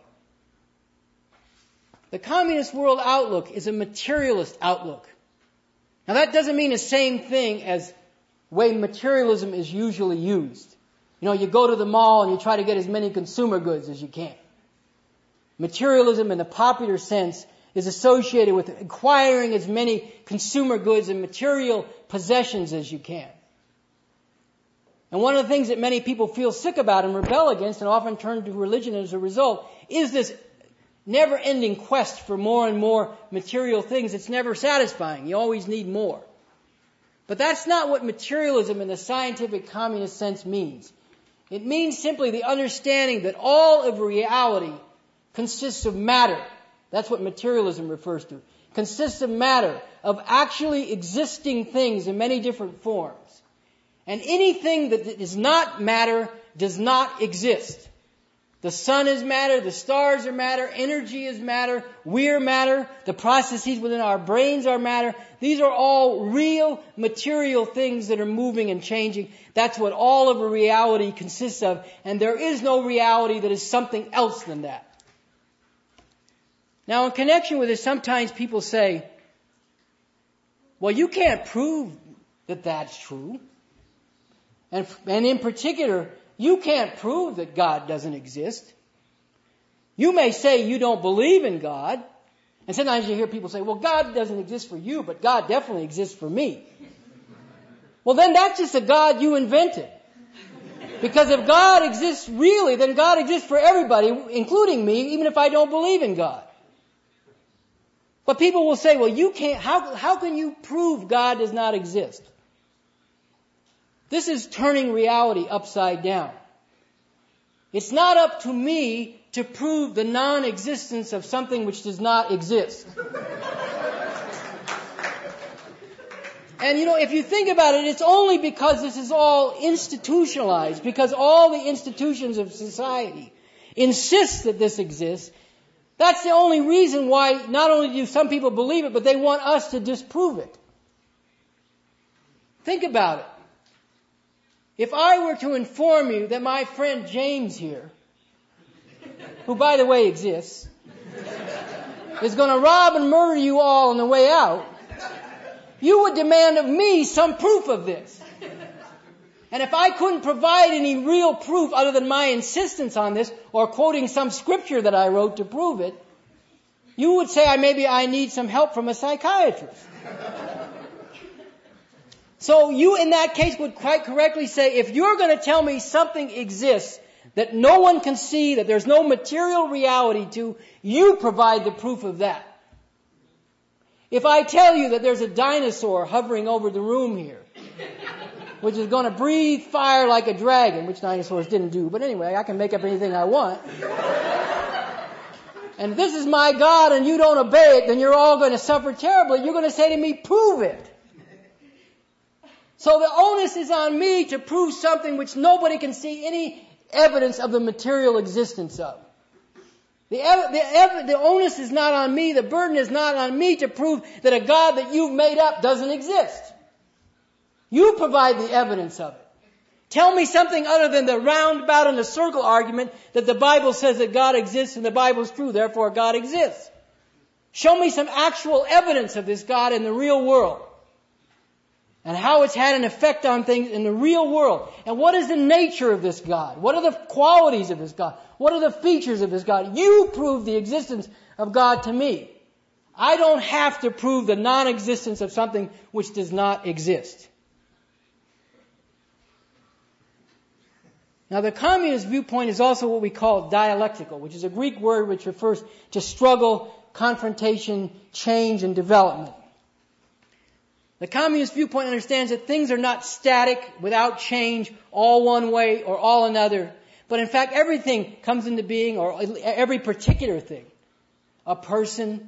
The communist world outlook is a materialist outlook. Now that doesn't mean the same thing as the way materialism is usually used. You go to the mall and you try to get as many consumer goods as you can. Materialism in the popular sense is associated with acquiring as many consumer goods and material possessions as you can. And one of the things that many people feel sick about and rebel against and often turn to religion as a result is this never-ending quest for more and more material things. It's never satisfying. You always need more. But that's not what materialism in the scientific communist sense means. It means simply the understanding that all of reality consists of matter. That's what materialism refers to. Consists of matter, of actually existing things in many different forms. And anything that is not matter does not exist. The sun is matter, the stars are matter, energy is matter, we're matter, the processes within our brains are matter. These are all real material things that are moving and changing. That's what all of a reality consists of. And there is no reality that is something else than that. Now, in connection with this, sometimes people say, well, you can't prove that that's true. And in particular, you can't prove that God doesn't exist. You may say you don't believe in God. And sometimes you hear people say, well, God doesn't exist for you, but God definitely exists for me. Well, then that's just a God you invented. Because if God exists really, then God exists for everybody, including me, even if I don't believe in God. But people will say, well, you can't, how can you prove God does not exist? This is turning reality upside down. It's not up to me to prove the non-existence of something which does not exist. And if you think about it, it's only because this is all institutionalized, because all the institutions of society insist that this exists. That's the only reason why not only do some people believe it, but they want us to disprove it. Think about it. If I were to inform you that my friend James here, who by the way exists, is going to rob and murder you all on the way out, you would demand of me some proof of this. And if I couldn't provide any real proof other than my insistence on this, or quoting some scripture that I wrote to prove it, you would say maybe I need some help from a psychiatrist. So you in that case would quite correctly say, if you're going to tell me something exists that no one can see, that there's no material reality to, you provide the proof of that. If I tell you that there's a dinosaur hovering over the room here, which is going to breathe fire like a dragon, which dinosaurs didn't do, but anyway, I can make up anything I want. And this is my God and you don't obey it, then you're all going to suffer terribly. You're going to say to me, prove it. So the onus is on me to prove something which nobody can see any evidence of the material existence of. The onus is not on me, the burden is not on me to prove that a God that you've made up doesn't exist. You provide the evidence of it. Tell me something other than the roundabout and the circle argument that the Bible says that God exists and the Bible is true, therefore God exists. Show me some actual evidence of this God in the real world. And how it's had an effect on things in the real world. And what is the nature of this God? What are the qualities of this God? What are the features of this God? You prove the existence of God to me. I don't have to prove the non-existence of something which does not exist. Now the communist viewpoint is also what we call dialectical, which is a Greek word which refers to struggle, confrontation, change, and development. The communist viewpoint understands that things are not static, without change, all one way or all another. But in fact, everything comes into being, or every particular thing. A person,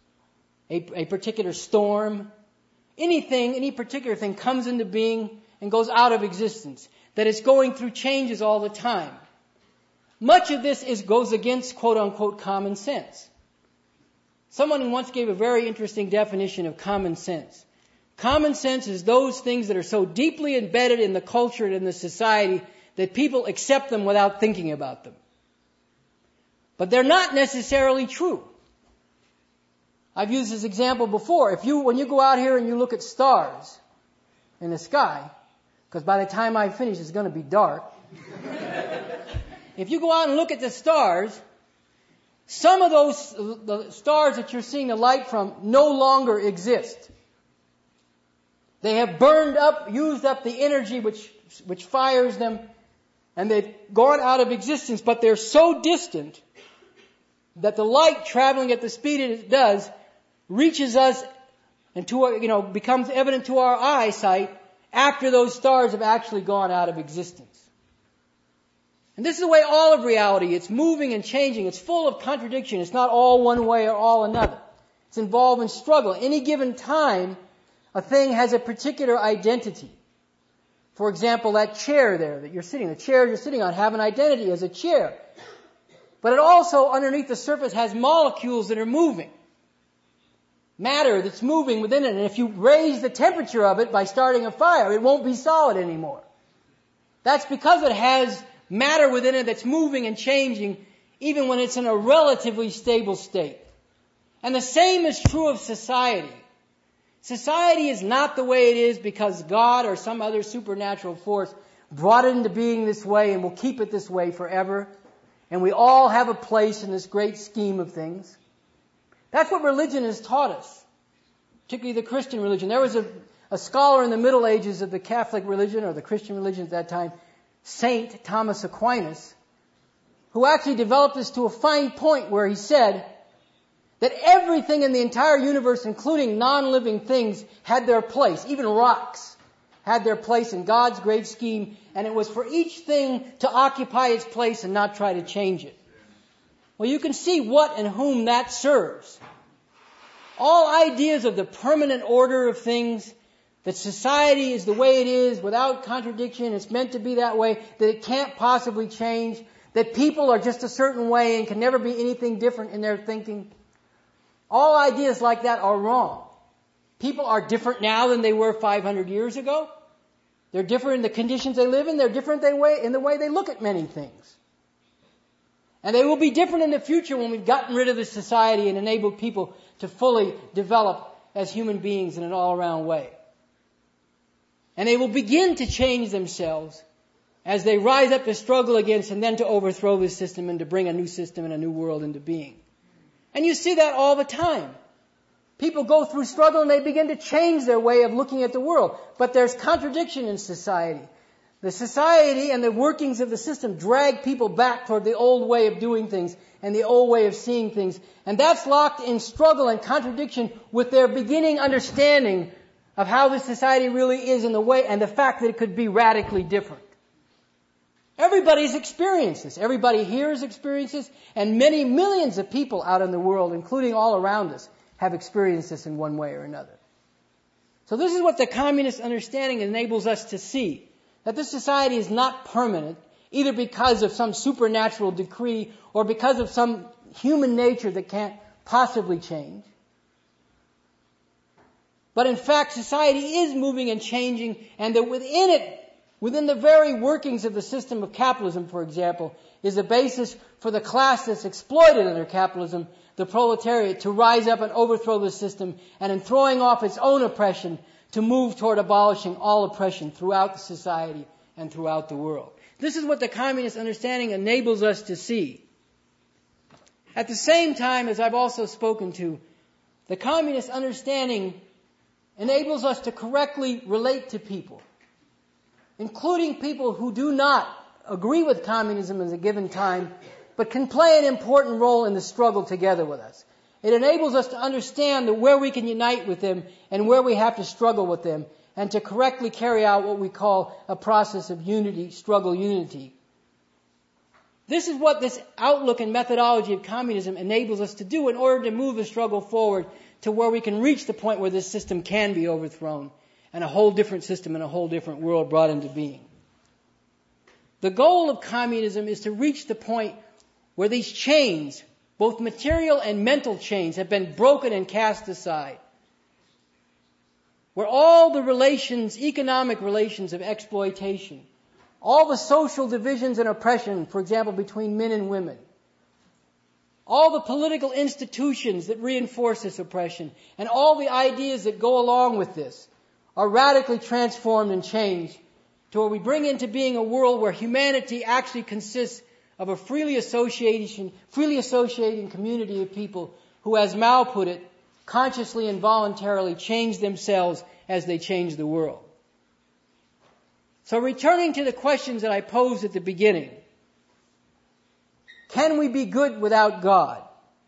a particular storm, anything, any particular thing comes into being and goes out of existence. That it's going through changes all the time. Much of this goes against quote-unquote common sense. Someone once gave a very interesting definition of common sense. Common sense is those things that are so deeply embedded in the culture and in the society that people accept them without thinking about them. But they're not necessarily true. I've used this example before. When you go out here and you look at stars in the sky, because by the time I finish it's going to be dark. If you go out and look at the stars, some of the stars that you're seeing the light from no longer exist. They have burned up, used up the energy which fires them, and they've gone out of existence, but they're so distant that the light traveling at the speed it does reaches us and becomes evident to our eyesight after those stars have actually gone out of existence. And this is the way all of reality, it's moving and changing, it's full of contradiction, it's not all one way or all another. It's involved in struggle. At any given time, a thing has a particular identity. For example, that chair there that you're sitting, the chair you're sitting on have an identity as a chair. But it also, underneath the surface, has molecules that are moving. Matter that's moving within it. And if you raise the temperature of it by starting a fire, it won't be solid anymore. That's because it has matter within it that's moving and changing even when it's in a relatively stable state. And the same is true of society. Society is not the way it is because God or some other supernatural force brought it into being this way and will keep it this way forever. And we all have a place in this great scheme of things. That's what religion has taught us, particularly the Christian religion. There was a scholar in the Middle Ages of the Catholic religion, or the Christian religion at that time, Saint Thomas Aquinas, who actually developed this to a fine point where he said that everything in the entire universe, including non-living things, had their place. Even rocks had their place in God's great scheme, and it was for each thing to occupy its place and not try to change it. Well, you can see what and whom that serves. All ideas of the permanent order of things, that society is the way it is, without contradiction, it's meant to be that way, that it can't possibly change, that people are just a certain way and can never be anything different in their thinking. All ideas like that are wrong. People are different now than they were 500 years ago. They're different in the conditions they live in. They're different in the way they look at many things. And they will be different in the future when we've gotten rid of this society and enabled people to fully develop as human beings in an all-around way. And they will begin to change themselves as they rise up to struggle against and then to overthrow this system and to bring a new system and a new world into being. And you see that all the time. People go through struggle and they begin to change their way of looking at the world. But there's contradiction in society. The society and the workings of the system drag people back toward the old way of doing things and the old way of seeing things. And that's locked in struggle and contradiction with their beginning understanding of how the society really is in the way and the fact that it could be radically different. Everybody's experienced this. Everybody here has experienced this, and many millions of people out in the world, including all around us, have experienced this in one way or another. So this is what the communist understanding enables us to see, that this society is not permanent, either because of some supernatural decree or because of some human nature that can't possibly change. But in fact, society is moving and changing, and that within it within the very workings of the system of capitalism, for example, is the basis for the class that's exploited under capitalism, the proletariat, to rise up and overthrow the system, and in throwing off its own oppression, to move toward abolishing all oppression throughout the society and throughout the world. This is what the communist understanding enables us to see. At the same time, as I've also spoken to, the communist understanding enables us to correctly relate to people, including people who do not agree with communism at a given time, but can play an important role in the struggle together with us. It enables us to understand where we can unite with them and where we have to struggle with them, and to correctly carry out what we call a process of unity, struggle unity. This is what this outlook and methodology of communism enables us to do in order to move the struggle forward to where we can reach the point where this system can be overthrown and a whole different system and a whole different world brought into being. The goal of communism is to reach the point where these chains, both material and mental chains, have been broken and cast aside. Where all the relations, economic relations of exploitation, all the social divisions and oppression, for example, between men and women, all the political institutions that reinforce this oppression, and all the ideas that go along with this are radically transformed and changed to where we bring into being a world where humanity actually consists of a freely associating community of people who, as Mao put it, consciously and voluntarily change themselves as they change the world. So returning to the questions that I posed at the beginning, can we be good without God?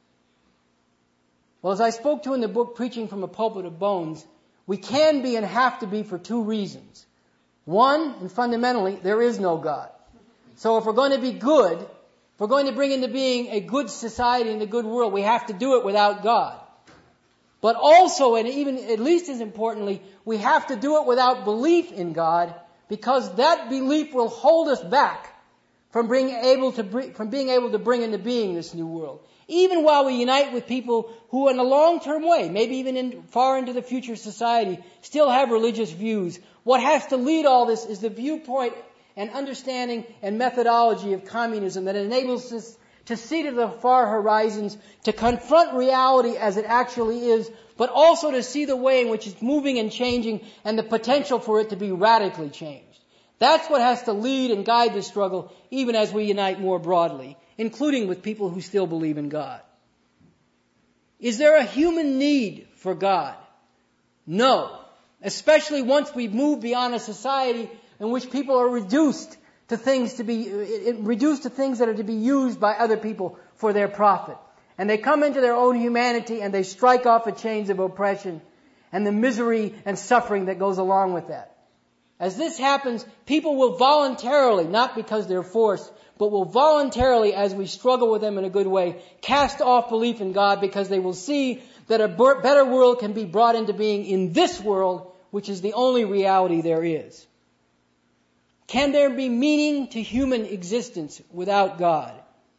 Well, as I spoke to in the book Preaching from a Pulpit of Bones, we can be and have to be for two reasons. One, and fundamentally, there is no God. So if we're going to be good, if we're going to bring into being a good society and a good world, we have to do it without God. But also, and even at least as importantly, we have to do it without belief in God, because that belief will hold us back from being able to bring into being this new world. Even while we unite with people who in a long-term way, maybe even far into the future society, still have religious views, what has to lead all this is the viewpoint and understanding and methodology of communism that enables us to see to the far horizons, to confront reality as it actually is, but also to see the way in which it's moving and changing and the potential for it to be radically changed. That's what has to lead and guide the struggle, even as we unite more broadly, including with people who still believe in God. Is there a human need for God? No. Especially once we move beyond a society in which people are reduced to things that are to be used by other people for their profit. And they come into their own humanity and they strike off the chains of oppression and the misery and suffering that goes along with that. As this happens, people will voluntarily, not because they're forced, but will voluntarily, as we struggle with them in a good way, cast off belief in God, because they will see that a better world can be brought into being in this world, which is the only reality there is. Can there be meaning to human existence without God?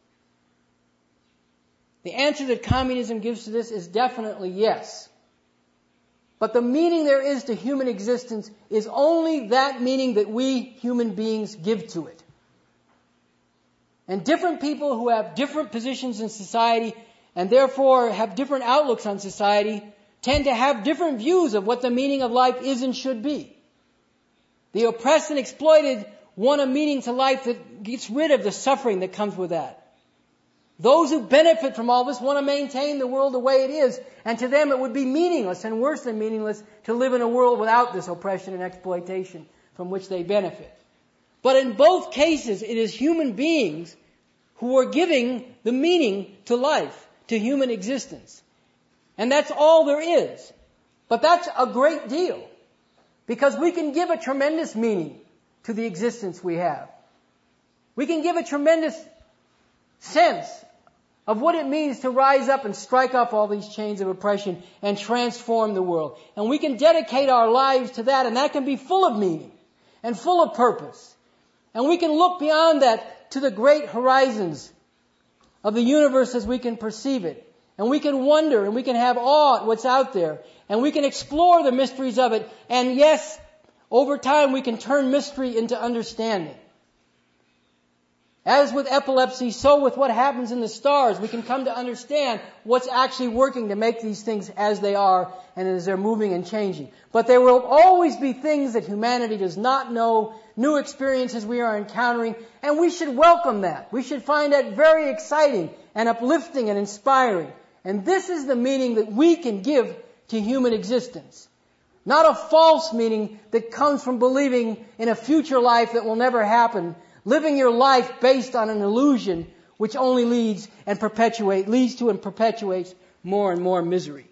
The answer that communism gives to this is definitely yes. But the meaning there is to human existence is only that meaning that we human beings give to it. And different people who have different positions in society and therefore have different outlooks on society tend to have different views of what the meaning of life is and should be. The oppressed and exploited want a meaning to life that gets rid of the suffering that comes with that. Those who benefit from all this want to maintain the world the way it is, and to them it would be meaningless and worse than meaningless to live in a world without this oppression and exploitation from which they benefit. But in both cases, it is human beings who are giving the meaning to life, to human existence. And that's all there is. But that's a great deal, because we can give a tremendous meaning to the existence we have. We can give a tremendous sense of what it means to rise up and strike off all these chains of oppression and transform the world. And we can dedicate our lives to that, and that can be full of meaning and full of purpose. And we can look beyond that to the great horizons of the universe as we can perceive it. And we can wonder and we can have awe at what's out there. And we can explore the mysteries of it. And yes, Over time, we can turn mystery into understanding. As with epilepsy, so with what happens in the stars, we can come to understand what's actually working to make these things as they are and as they're moving and changing. But there will always be things that humanity does not know, new experiences we are encountering, and we should welcome that. We should find that very exciting and uplifting and inspiring. And this is the meaning that we can give to human existence. Not a false meaning that comes from believing in a future life that will never happen, living your life based on an illusion which only leads to and perpetuates more and more misery.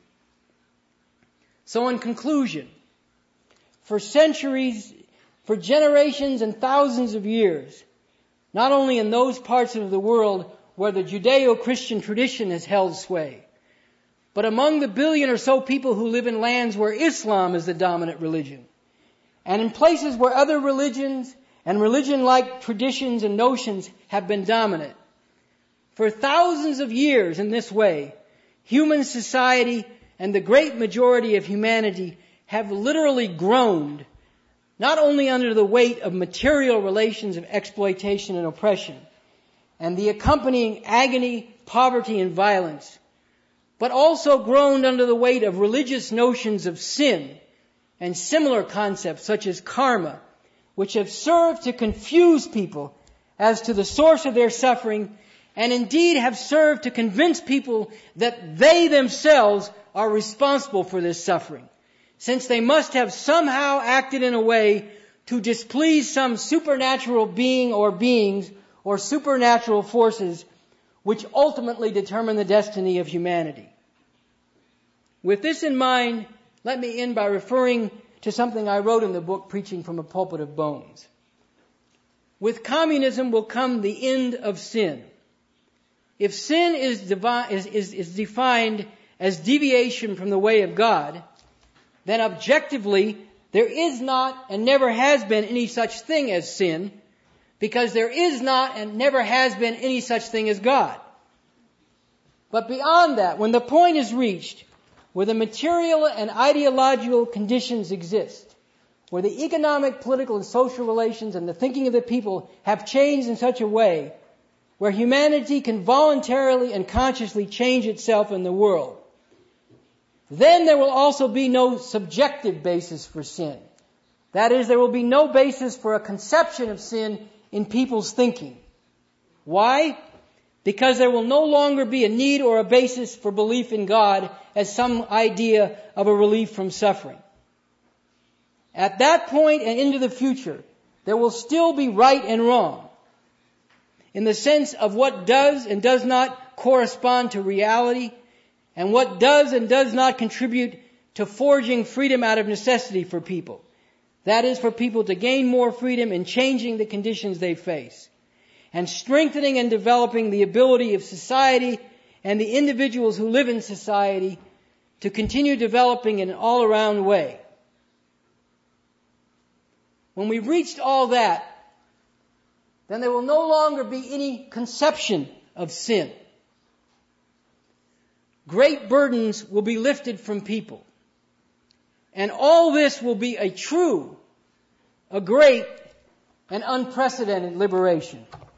So in conclusion, for centuries, for generations and thousands of years, not only in those parts of the world where the Judeo-Christian tradition has held sway, but among the 1 billion or so people who live in lands where Islam is the dominant religion, and in places where other religions and religion-like traditions and notions have been dominant. For thousands of years in this way, human society and the great majority of humanity have literally groaned, not only under the weight of material relations of exploitation and oppression, and the accompanying agony, poverty, and violence, but also groaned under the weight of religious notions of sin and similar concepts such as karma, which have served to confuse people as to the source of their suffering, and indeed have served to convince people that they themselves are responsible for this suffering, since they must have somehow acted in a way to displease some supernatural being or beings or supernatural forces which ultimately determine the destiny of humanity. With this in mind, let me end by referring to something I wrote in the book, Preaching from a Pulpit of Bones. With communism will come the end of sin. If sin is defined as deviation from the way of God, then objectively there is not and never has been any such thing as sin, because there is not and never has been any such thing as God. But beyond that, when the point is reached where the material and ideological conditions exist, where the economic, political, and social relations and the thinking of the people have changed in such a way where humanity can voluntarily and consciously change itself in the world, then there will also be no subjective basis for sin. That is, there will be no basis for a conception of sin in people's thinking. Why? Because there will no longer be a need or a basis for belief in God as some idea of a relief from suffering. At that point and into the future, there will still be right and wrong, in the sense of what does and does not correspond to reality, and what does and does not contribute to forging freedom out of necessity for people. That is, for people to gain more freedom in changing the conditions they face, and strengthening and developing the ability of society and the individuals who live in society to continue developing in an all-around way. When we've reached all that, then there will no longer be any conception of sin. Great burdens will be lifted from people. And all this will be a great, and unprecedented liberation.